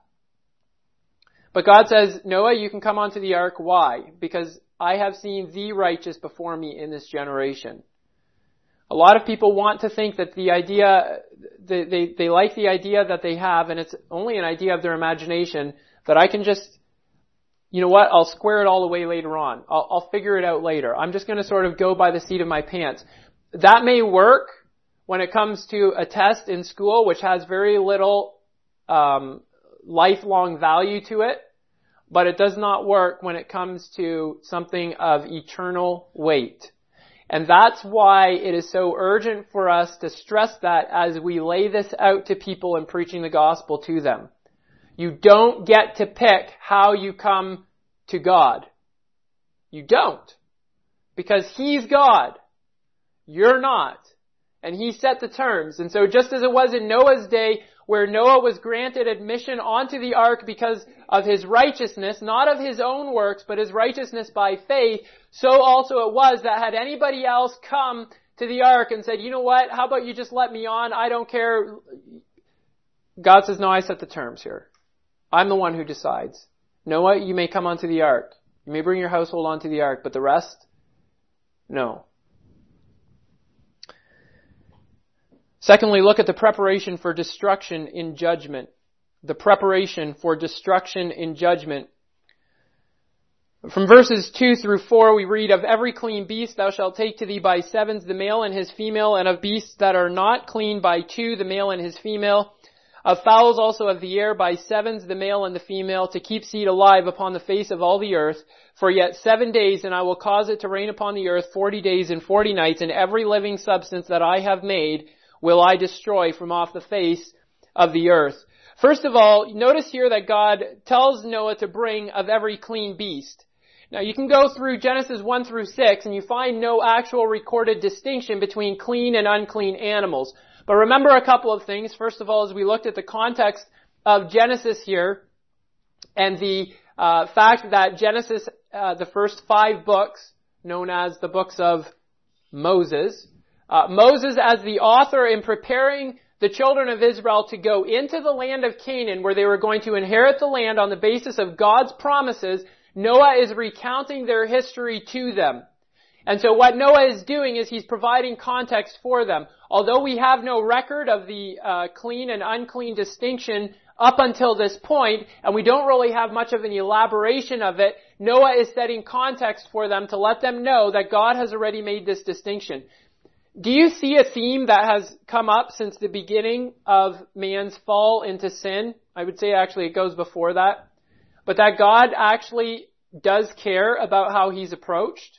[SPEAKER 1] But God says, Noah, you can come onto the ark. Why? Because I have seen thee righteous before me in this generation. A lot of people want to think that the idea, they, they, they like the idea that they have, and it's only an idea of their imagination, that I can just, you know what, I'll square it all away later on. I'll, I'll figure it out later. I'm just going to sort of go by the seat of my pants. That may work when it comes to a test in school, which has very little um, lifelong value to it, but it does not work when it comes to something of eternal weight. And that's why it is so urgent for us to stress that as we lay this out to people and preaching the gospel to them. You don't get to pick how you come to God. You don't. Because He's God. You're not. And He set the terms. And so just as it was in Noah's day, where Noah was granted admission onto the ark because of his righteousness, not of his own works, but his righteousness by faith, so also it was that had anybody else come to the ark and said, you know what, how about you just let me on, I don't care. God says, no, I set the terms here. I'm the one who decides. Noah, you may come onto the ark. You may bring your household onto the ark, but the rest, no. Secondly, look at the preparation for destruction in judgment. The preparation for destruction in judgment. From verses two through four, we read, "Of every clean beast thou shalt take to thee by sevens the male and his female, and of beasts that are not clean by two the male and his female. Of fowls also of the air by sevens the male and the female, to keep seed alive upon the face of all the earth. For yet seven days, and I will cause it to rain upon the earth forty days and forty nights, and every living substance that I have made will I destroy from off the face of the earth." First of all, notice here that God tells Noah to bring of every clean beast. Now you can go through Genesis one through six and you find no actual recorded distinction between clean and unclean animals. But remember a couple of things. First of all, as we looked at the context of Genesis here and the uh, fact that Genesis, uh, the first five books, known as the books of Moses, uh, Moses as the author in preparing the children of Israel to go into the land of Canaan where they were going to inherit the land on the basis of God's promises, Noah is recounting their history to them. And so what Noah is doing is he's providing context for them. Although we have no record of the uh, clean and unclean distinction up until this point, and we don't really have much of an elaboration of it, Noah is setting context for them to let them know that God has already made this distinction. Do you see a theme that has come up since the beginning of man's fall into sin? I would say actually it goes before that. But that God actually does care about how he's approached.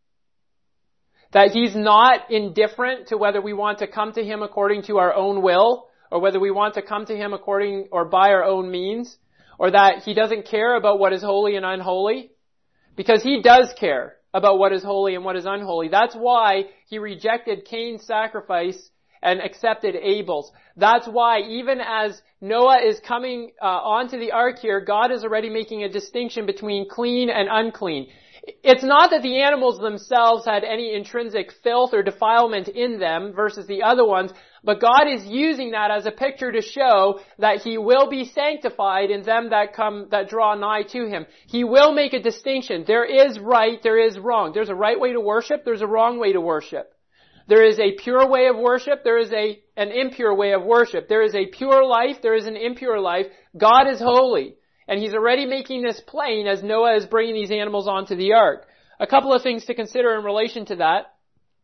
[SPEAKER 1] That he's not indifferent to whether we want to come to him according to our own will, or whether we want to come to him according or by our own means, or that he doesn't care about what is holy and unholy. Because he does care about what is holy and what is unholy. That's why he rejected Cain's sacrifice and accepted Abel's. That's why even as Noah is coming uh, onto the ark here, God is already making a distinction between clean and unclean. It's not that the animals themselves had any intrinsic filth or defilement in them versus the other ones, but God is using that as a picture to show that he will be sanctified in them that come, that draw nigh to him. He will make a distinction. There is right, there is wrong. There's a right way to worship, there's a wrong way to worship. There is a pure way of worship, there is a, an impure way of worship. There is a pure life, there is an impure life. God is holy. And he's already making this plain as Noah is bringing these animals onto the ark. A couple of things to consider in relation to that.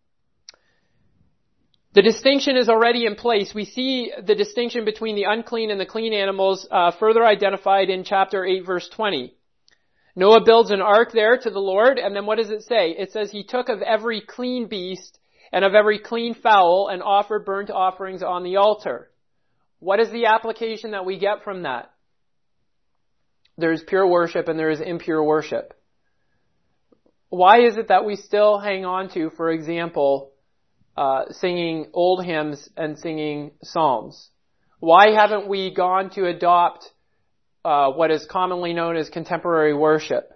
[SPEAKER 1] The distinction is already in place. We see the distinction between the unclean and the clean animals uh, further identified in chapter eight, verse twenty. Noah builds an ark there to the Lord, and then what does it say? It says he took of every clean beast and of every clean fowl and offered burnt offerings on the altar. What is the application that we get from that? There is pure worship and there is impure worship. Why is it that we still hang on to, for example, uh, singing old hymns and singing psalms? Why haven't we gone to adopt uh, what is commonly known as contemporary worship?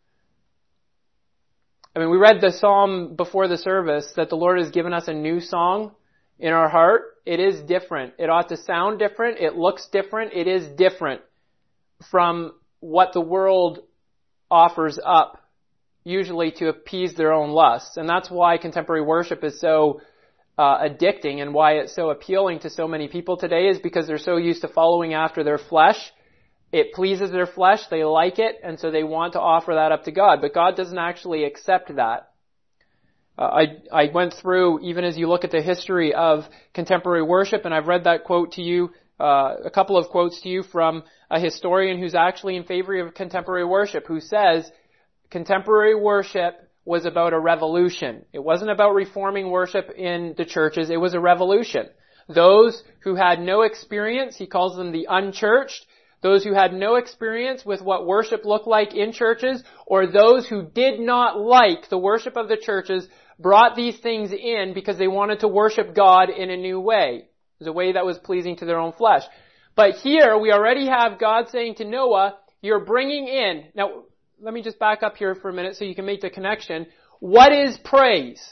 [SPEAKER 1] I mean, we read the psalm before the service that the Lord has given us a new song in our heart. It is different. It ought to sound different. It looks different. It is different from what the world offers up, usually to appease their own lusts. And that's why contemporary worship is so uh, addicting and why it's so appealing to so many people today, is because they're so used to following after their flesh. It pleases their flesh, they like it, and so they want to offer that up to God. But God doesn't actually accept that. Uh, I, I went through, even as you look at the history of contemporary worship, and I've read that quote to you, uh, a couple of quotes to you from a historian who's actually in favor of contemporary worship, who says contemporary worship was about a revolution. It wasn't about reforming worship in the churches, it was a revolution. Those who had no experience, he calls them the unchurched, those who had no experience with what worship looked like in churches, or those who did not like the worship of the churches, brought these things in because they wanted to worship God in a new way. It was a way that was pleasing to their own flesh. But here we already have God saying to Noah, you're bringing in, now let me just back up here for a minute so you can make the connection. What is praise?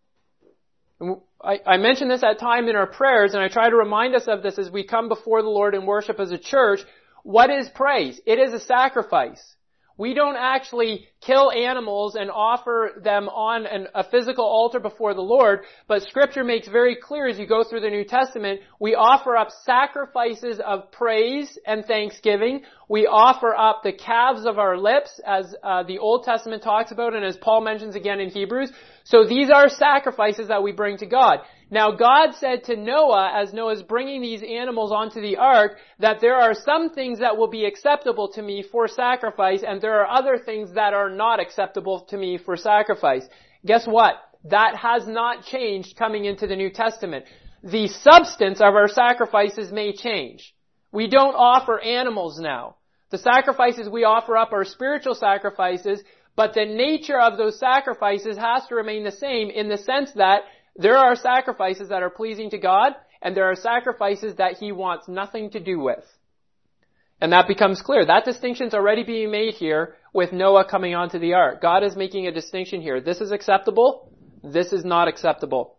[SPEAKER 1] I, I mentioned this at time in our prayers, and I try to remind us of this as we come before the Lord and worship as a church. What is praise? It is a sacrifice. We don't actually kill animals and offer them on an, a physical altar before the Lord, but Scripture makes very clear as you go through the New Testament, we offer up sacrifices of praise and thanksgiving. We offer up the calves of our lips, as uh, the Old Testament talks about and as Paul mentions again in Hebrews. So these are sacrifices that we bring to God. Now God said to Noah, as Noah's bringing these animals onto the ark, that there are some things that will be acceptable to me for sacrifice, and there are other things that are not acceptable to me for sacrifice. Guess what? That has not changed coming into the New Testament. The substance of our sacrifices may change. We don't offer animals now. The sacrifices we offer up are spiritual sacrifices, but the nature of those sacrifices has to remain the same in the sense that there are sacrifices that are pleasing to God, and there are sacrifices that He wants nothing to do with. And that becomes clear. That distinction's already being made here with Noah coming onto the ark. God is making a distinction here. This is acceptable. This is not acceptable.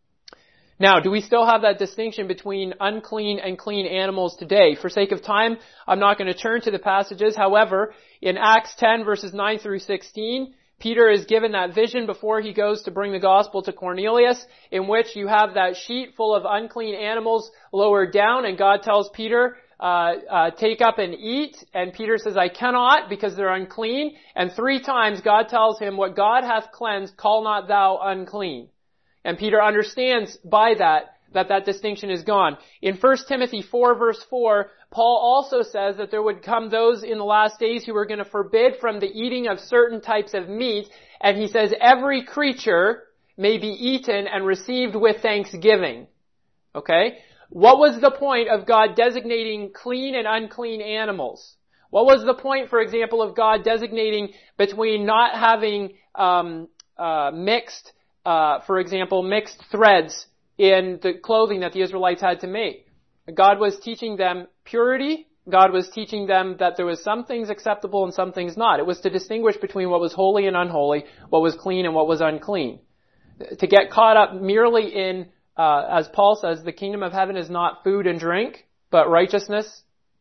[SPEAKER 1] Now, do we still have that distinction between unclean and clean animals today? For sake of time, I'm not going to turn to the passages. However, in Acts ten verses nine through sixteen, Peter is given that vision before he goes to bring the gospel to Cornelius, in which you have that sheet full of unclean animals lowered down, and God tells Peter, uh, uh, take up and eat, and Peter says, I cannot, because they're unclean, and three times God tells him, what God hath cleansed, call not thou unclean. And Peter understands by that, that that distinction is gone. In First Timothy four verse four, Paul also says that there would come those in the last days who were going to forbid from the eating of certain types of meat. And he says every creature may be eaten and received with thanksgiving. Okay? What was the point of God designating clean and unclean animals? What was the point, for example, of God designating between not having um, uh, mixed, uh, for example, mixed threads in the clothing that the Israelites had to make? God was teaching them purity. God was teaching them that there was some things acceptable and some things not. It was to distinguish between what was holy and unholy, what was clean and what was unclean. To get caught up merely in, uh, as Paul says, the kingdom of heaven is not food and drink, but righteousness.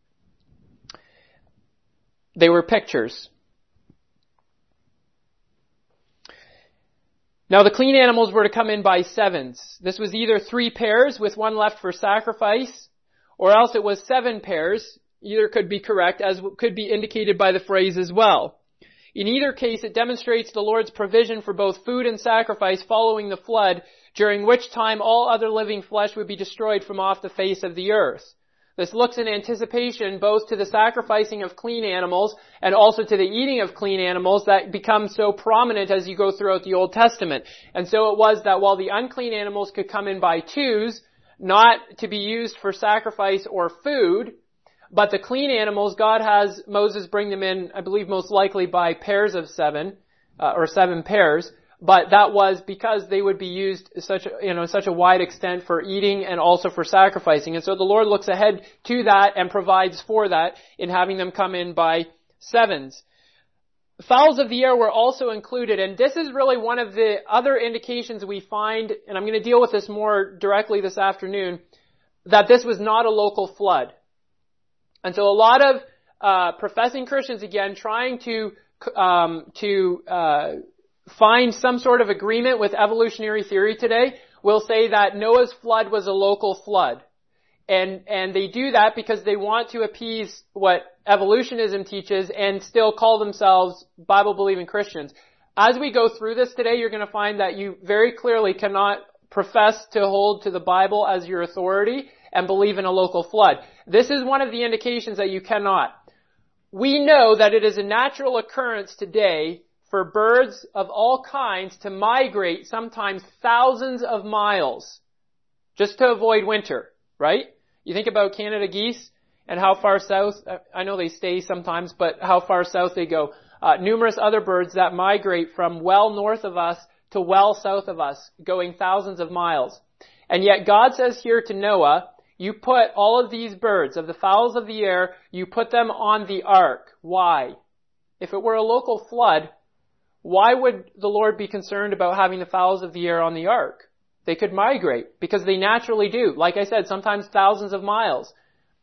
[SPEAKER 1] They were pictures. Now the clean animals were to come in by sevens. This was either three pairs with one left for sacrifice, or else it was seven pairs. Either could be correct, as could be indicated by the phrase as well. In either case, it demonstrates the Lord's provision for both food and sacrifice following the flood, during which time all other living flesh would be destroyed from off the face of the earth. This looks in anticipation both to the sacrificing of clean animals and also to the eating of clean animals that become so prominent as you go throughout the Old Testament. And so it was that while the unclean animals could come in by twos, not to be used for sacrifice or food, but the clean animals, God has Moses bring them in, I believe most likely by pairs of seven, uh, or seven pairs. But that was because they would be used such a, you know, such a wide extent for eating and also for sacrificing. And so the Lord looks ahead to that and provides for that in having them come in by sevens. Fowls of the air were also included, and this is really one of the other indications we find, and I'm going to deal with this more directly this afternoon, that this was not a local flood. And so a lot of uh professing Christians, again, trying to um to uh find some sort of agreement with evolutionary theory today, will say that Noah's flood was a local flood. And, and they do that because they want to appease what evolutionism teaches and still call themselves Bible-believing Christians. As we go through this today, you're going to find that you very clearly cannot profess to hold to the Bible as your authority and believe in a local flood. This is one of the indications that you cannot. We know that it is a natural occurrence today for birds of all kinds to migrate sometimes thousands of miles just to avoid winter, right? You think about Canada geese and how far south, I know they stay sometimes, but how far south they go. Uh, numerous other birds that migrate from well north of us to well south of us, going thousands of miles. And yet God says here to Noah, you put all of these birds, of the fowls of the air, you put them on the ark. Why? If it were a local flood, why would the Lord be concerned about having the fowls of the air on the ark? They could migrate, because they naturally do. Like I said, sometimes thousands of miles.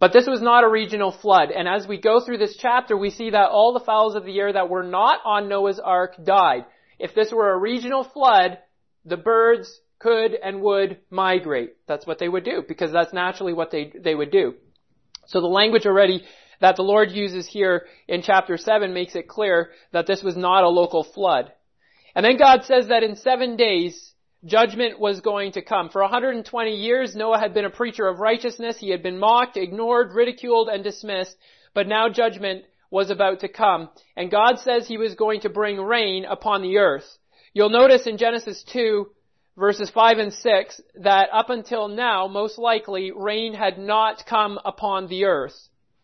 [SPEAKER 1] But this was not a regional flood. And as we go through this chapter, we see that all the fowls of the air that were not on Noah's ark died. If this were a regional flood, the birds could and would migrate. That's what they would do, because that's naturally what they, they would do. So the language already that the Lord uses here in chapter seven makes it clear that this was not a local flood. And then God says that in seven days, judgment was going to come. For one hundred twenty years, Noah had been a preacher of righteousness. He had been mocked, ignored, ridiculed, and dismissed. But now judgment was about to come. And God says he was going to bring rain upon the earth. You'll notice in Genesis two, verses five and six, that up until now, most likely, rain had not come upon the earth.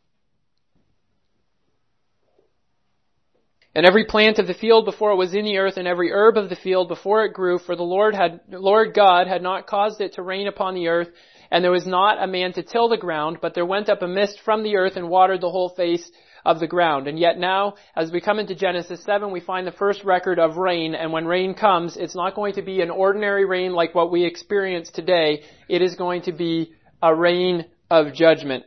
[SPEAKER 1] And every plant of the field before it was in the earth, and every herb of the field before it grew, for the Lord had, Lord God had not caused it to rain upon the earth, and there was not a man to till the ground, but there went up a mist from the earth and watered the whole face of the ground. And yet now, as we come into Genesis seven, we find the first record of rain, and when rain comes, it's not going to be an ordinary rain like what we experience today. It is going to be a rain of judgment.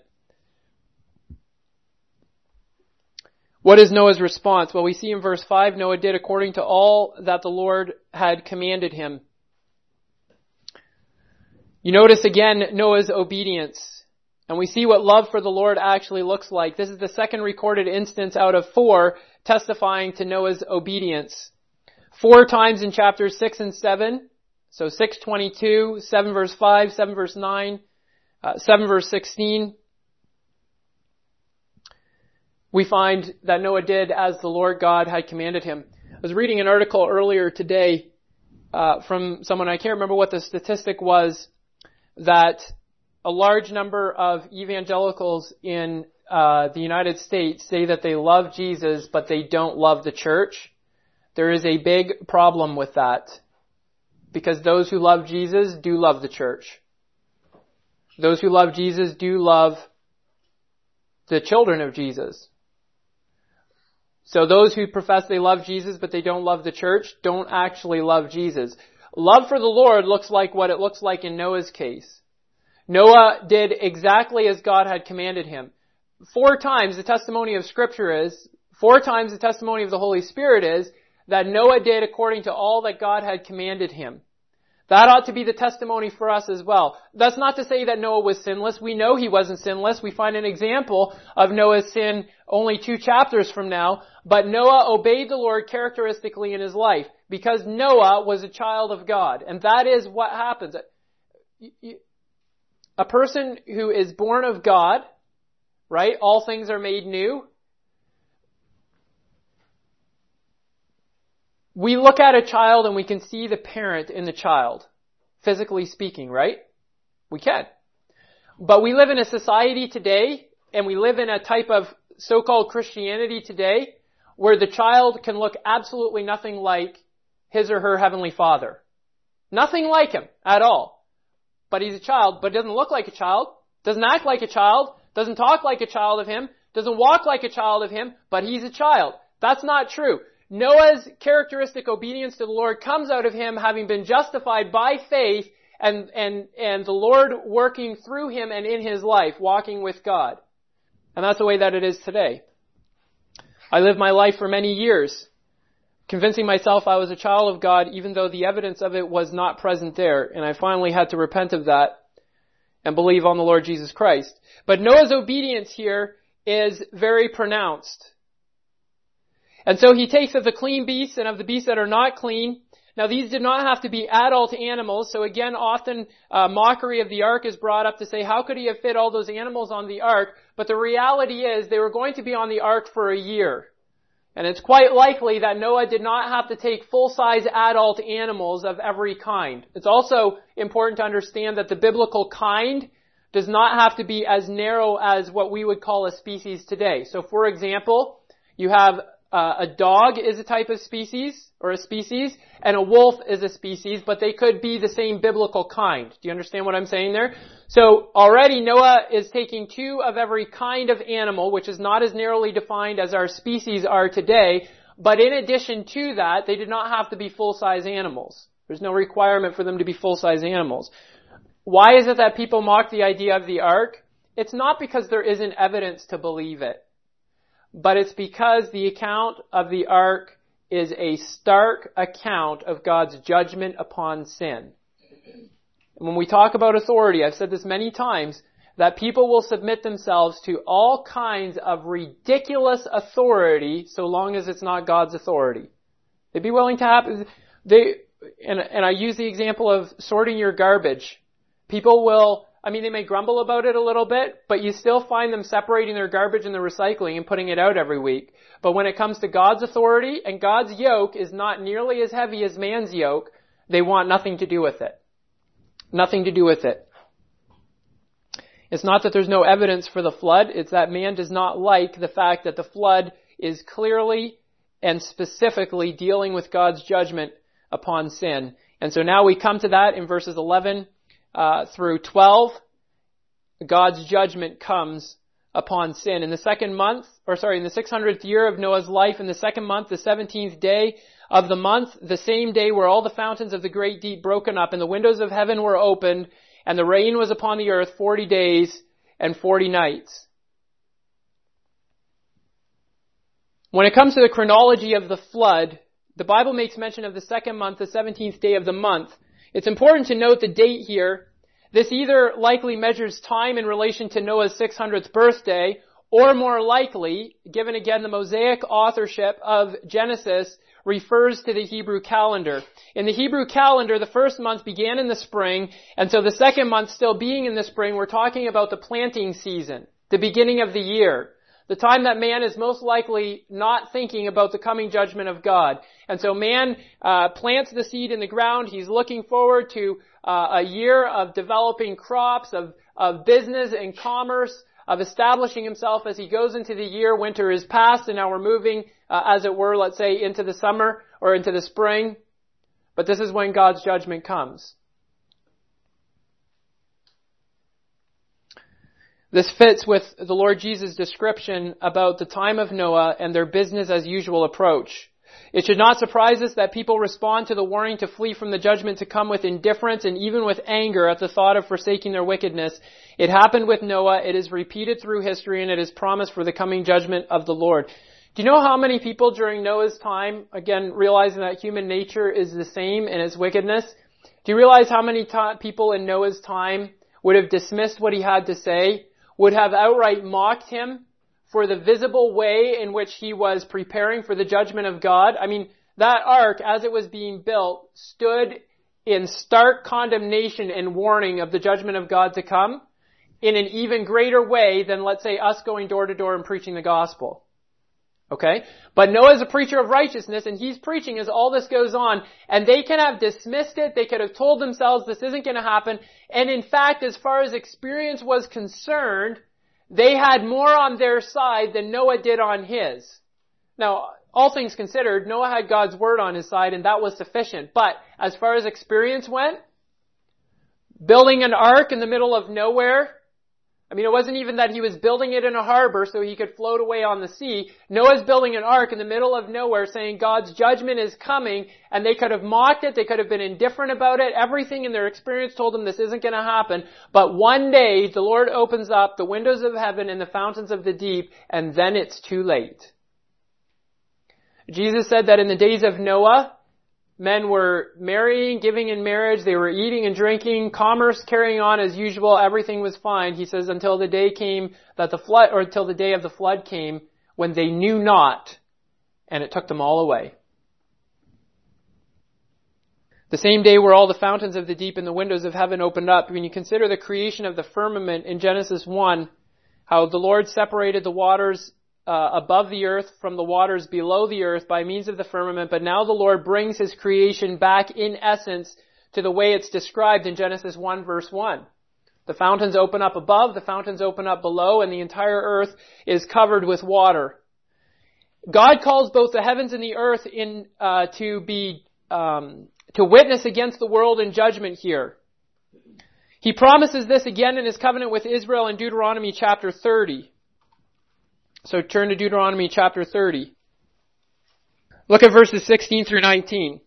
[SPEAKER 1] What is Noah's response? Well, we see in verse five, Noah did according to all that the Lord had commanded him. You notice again Noah's obedience. And we see what love for the Lord actually looks like. This is the second recorded instance out of four testifying to Noah's obedience. Four times in chapters six and seven. So six twenty-two, seven verse five, seven verse nine, uh, seven verse sixteen. We find that Noah did as the Lord God had commanded him. I was reading an article earlier today uh, from someone, I can't remember what the statistic was, that a large number of evangelicals in uh, the United States say that they love Jesus, but they don't love the church. There is a big problem with that, because those who love Jesus do love the church. Those who love Jesus do love the children of Jesus. So those who profess they love Jesus but they don't love the church don't actually love Jesus. Love for the Lord looks like what it looks like in Noah's case. Noah did exactly as God had commanded him. Four times the testimony of Scripture is, four times the testimony of the Holy Spirit is, that Noah did according to all that God had commanded him. That ought to be the testimony for us as well. That's not to say that Noah was sinless. We know he wasn't sinless. We find an example of Noah's sin only two chapters from now. But Noah obeyed the Lord characteristically in his life because Noah was a child of God. And that is what happens. A person who is born of God, right? All things are made new. We look at a child and we can see the parent in the child, physically speaking, right? We can. But we live in a society today, and we live in a type of so-called Christianity today, where the child can look absolutely nothing like his or her heavenly Father. Nothing like him at all. But he's a child, but doesn't look like a child, doesn't act like a child, doesn't talk like a child of him, doesn't walk like a child of him, but he's a child. That's not true. Noah's characteristic obedience to the Lord comes out of him having been justified by faith and, and, and the Lord working through him and in his life, walking with God. And that's the way that it is today. I lived my life for many years, convincing myself I was a child of God, even though the evidence of it was not present there. And I finally had to repent of that and believe on the Lord Jesus Christ. But Noah's obedience here is very pronounced. And so he takes of the clean beasts and of the beasts that are not clean. Now these did not have to be adult animals. So again, often uh, mockery of the ark is brought up to say, how could he have fit all those animals on the ark? But the reality is they were going to be on the ark for a year. And it's quite likely that Noah did not have to take full-size adult animals of every kind. It's also important to understand that the biblical kind does not have to be as narrow as what we would call a species today. So for example, you have Uh, a dog is a type of species, or a species, and a wolf is a species, but they could be the same biblical kind. Do you understand what I'm saying there? So already Noah is taking two of every kind of animal, which is not as narrowly defined as our species are today, but in addition to that, they did not have to be full-size animals. There's no requirement for them to be full-size animals. Why is it that people mock the idea of the ark? it's not because there isn't evidence to believe it, but it's because the account of the ark is a stark account of God's judgment upon sin. When we talk about authority, I've said this many times, that people will submit themselves to all kinds of ridiculous authority so long as it's not God's authority. They'd be willing to have, they, and, and I use the example of sorting your garbage. People will, I mean, they may grumble about it a little bit, but you still find them separating their garbage and the recycling and putting it out every week. But when it comes to God's authority, and God's yoke is not nearly as heavy as man's yoke, they want nothing to do with it. Nothing to do with it. It's not that there's no evidence for the flood, it's that man does not like the fact that the flood is clearly and specifically dealing with God's judgment upon sin. And so now we come to that in verses eleven uh, through twelve. God's judgment comes upon sin. In the second month, or sorry, in the six hundredth year of Noah's life, in the second month, the seventeenth day of the month, the same day were all the fountains of the great deep broken up, and the windows of heaven were opened, and the rain was upon the earth forty days and forty nights. When it comes to the chronology of the flood, the Bible makes mention of the second month, the seventeenth day of the month. It's important to note the date here. This either likely measures time in relation to Noah's six hundredth birthday, or more likely, given again the Mosaic authorship of Genesis, refers to the Hebrew calendar. In the Hebrew calendar, the first month began in the spring, and so the second month still being in the spring, we're talking about the planting season, the beginning of the year, the time that man is most likely not thinking about the coming judgment of God. And so man uh, plants the seed in the ground. He's looking forward to uh, a year of developing crops, of, of business and commerce, of establishing himself as he goes into the year. Winter is past, and now we're moving, uh, as it were, let's say, into the summer or into the spring. But this is when God's judgment comes. This fits with the Lord Jesus' description about the time of Noah and their business as usual approach. It should not surprise us that people respond to the warning to flee from the judgment to come with indifference and even with anger at the thought of forsaking their wickedness. It happened with Noah, it is repeated through history, and it is promised for the coming judgment of the Lord. Do you know how many people during Noah's time, again, realizing that human nature is the same in its wickedness, do you realize how many ta- people in Noah's time would have dismissed what he had to say, would have outright mocked him for the visible way in which he was preparing for the judgment of God? I mean, that ark, as it was being built, stood in stark condemnation and warning of the judgment of God to come in an even greater way than, let's say, us going door to door and preaching the gospel. Okay? But Noah's a preacher of righteousness, and he's preaching as all this goes on, and they can have dismissed it, they could have told themselves this isn't going to happen, and in fact, as far as experience was concerned, they had more on their side than Noah did on his. Now, all things considered, Noah had God's word on his side, and that was sufficient. But as far as experience went, building an ark in the middle of nowhere, I mean, it wasn't even that he was building it in a harbor so he could float away on the sea. Noah's building an ark in the middle of nowhere saying God's judgment is coming, and they could have mocked it, they could have been indifferent about it. Everything in their experience told them this isn't going to happen. But one day, the Lord opens up the windows of heaven and the fountains of the deep, and then it's too late. Jesus said that in the days of Noah, men were marrying, giving in marriage, they were eating and drinking, commerce carrying on as usual, everything was fine. He says until the day came that the flood, or until the day of the flood came, when they knew not, and it took them all away. The same day were all the fountains of the deep and the windows of heaven opened up. When you consider the creation of the firmament in Genesis one, how the Lord separated the waters Uh, above the earth from the waters below the earth by means of the firmament, but now the Lord brings His creation back in essence to the way it's described in Genesis one verse one. The fountains open up above, the fountains open up below, and the entire earth is covered with water. God calls both the heavens and the earth in uh, to be um, to witness against the world in judgment here. He promises this again in His covenant with Israel in Deuteronomy chapter thirty. So turn to Deuteronomy chapter thirty. Look at verses sixteen through nineteen.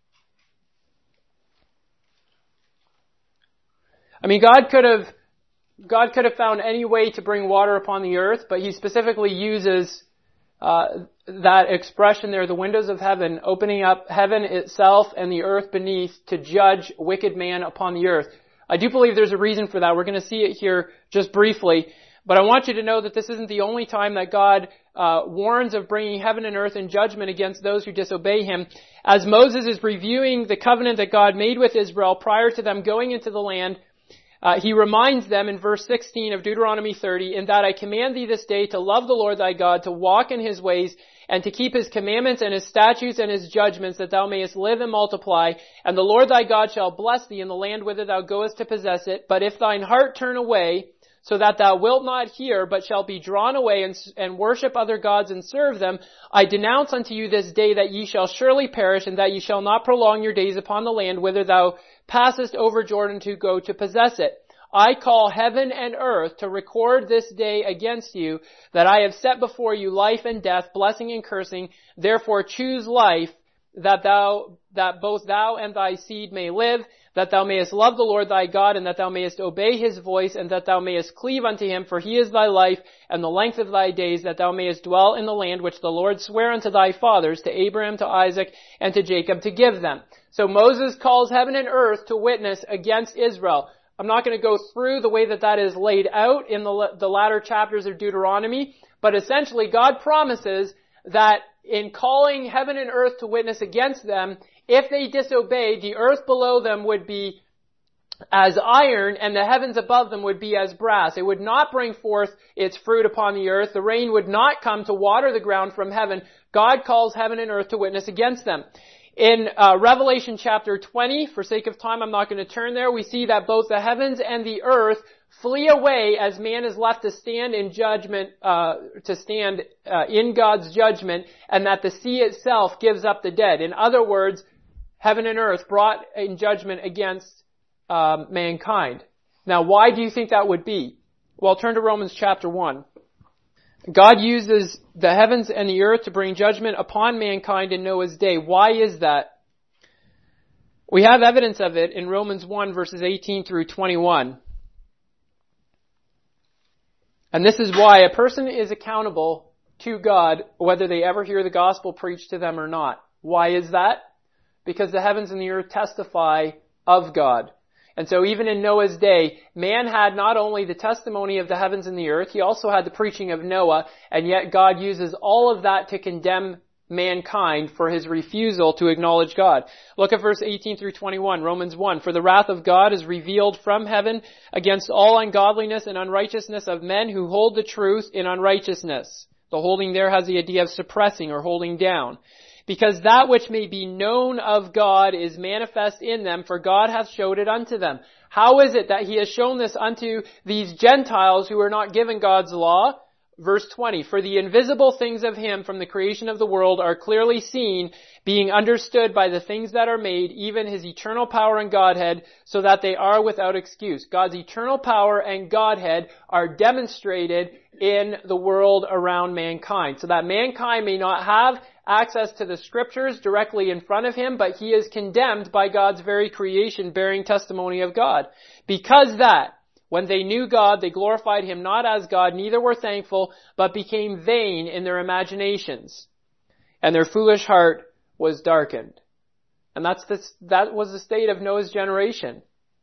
[SPEAKER 1] I mean, God could have God could have found any way to bring water upon the earth, but he specifically uses uh, that expression there, the windows of heaven, opening up heaven itself and the earth beneath to judge wicked man upon the earth. I do believe there's a reason for that. We're going to see it here just briefly. But I want you to know that this isn't the only time that God uh, warns of bringing heaven and earth in judgment against those who disobey him. As Moses is reviewing the covenant that God made with Israel prior to them going into the land, Uh, he reminds them in verse sixteen of Deuteronomy thirty, "In that I command thee this day to love the Lord thy God, to walk in his ways, and to keep his commandments and his statutes and his judgments, that thou mayest live and multiply. And the Lord thy God shall bless thee in the land whither thou goest to possess it. But if thine heart turn away, so that thou wilt not hear, but shall be drawn away and, and worship other gods and serve them, I denounce unto you this day that ye shall surely perish, and that ye shall not prolong your days upon the land whither thou passest over Jordan to go to possess it. I call heaven and earth to record this day against you, that I have set before you life and death, blessing and cursing. Therefore choose life, that thou, that both thou and thy seed may live, that thou mayest love the Lord thy God, and that thou mayest obey his voice, and that thou mayest cleave unto him, for he is thy life and the length of thy days, that thou mayest dwell in the land which the Lord sware unto thy fathers, to Abraham, to Isaac, and to Jacob, to give them." So Moses calls heaven and earth to witness against Israel. I'm not going to go through the way that that is laid out in the, the latter chapters of Deuteronomy, but essentially God promises that in calling heaven and earth to witness against them, if they disobeyed, the earth below them would be as iron, and the heavens above them would be as brass. It would not bring forth its fruit upon the earth. The rain would not come to water the ground from heaven. God calls heaven and earth to witness against them. In uh, Revelation chapter twenty, for sake of time, I'm not going to turn there, we see that both the heavens and the earth flee away as man is left to stand in judgment, uh, to stand uh, in God's judgment, and that the sea itself gives up the dead. In other words, heaven and earth brought in judgment against um, mankind. Now, why do you think that would be? Well, turn to Romans chapter one. God uses the heavens and the earth to bring judgment upon mankind in Noah's day. Why is that? We have evidence of it in Romans one, verses eighteen through twenty-one. And this is why a person is accountable to God, whether they ever hear the gospel preached to them or not. Why is that? Because the heavens and the earth testify of God. And so even in Noah's day, man had not only the testimony of the heavens and the earth, he also had the preaching of Noah, and yet God uses all of that to condemn mankind for his refusal to acknowledge God. Look at verse eighteen through twenty-one, Romans one. "For the wrath of God is revealed from heaven against all ungodliness and unrighteousness of men who hold the truth in unrighteousness." The holding there has the idea of suppressing or holding down. "Because that which may be known of God is manifest in them, for God hath showed it unto them." How is it that he has shown this unto these Gentiles who are not given God's law? Verse twenty, "For the invisible things of him from the creation of the world are clearly seen, being understood by the things that are made, even his eternal power and Godhead, so that they are without excuse." God's eternal power and Godhead are demonstrated in the world around mankind, so that mankind may not have access to the scriptures directly in front of him, but he is condemned by God's very creation bearing testimony of God. "Because that, when they knew God, they glorified him not as God, neither were thankful, but became vain in their imaginations. And their foolish heart was darkened." And that's the, that was the state of Noah's generation.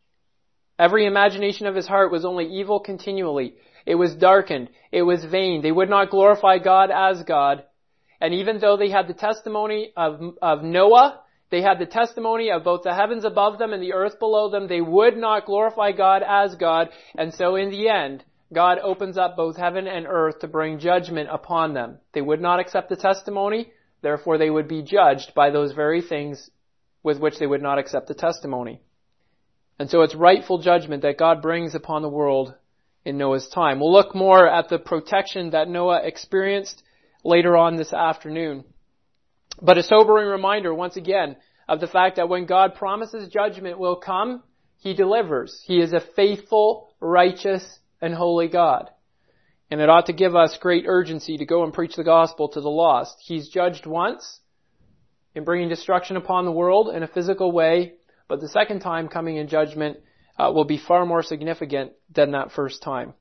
[SPEAKER 1] Every imagination of his heart was only evil continually. It was darkened. It was vain. They would not glorify God as God. And even though they had the testimony of, of Noah, they had the testimony of both the heavens above them and the earth below them, they would not glorify God as God. And so in the end, God opens up both heaven and earth to bring judgment upon them. They would not accept the testimony, therefore they would be judged by those very things with which they would not accept the testimony. And so it's rightful judgment that God brings upon the world in Noah's time. We'll look more at the protection that Noah experienced later on this afternoon. But a sobering reminder, once again, of the fact that when God promises judgment will come, he delivers. He is a faithful, righteous, and holy God. And it ought to give us great urgency to go and preach the gospel to the lost. He's judged once in bringing destruction upon the world in a physical way, but the second time coming in judgment uh, will be far more significant than that first time.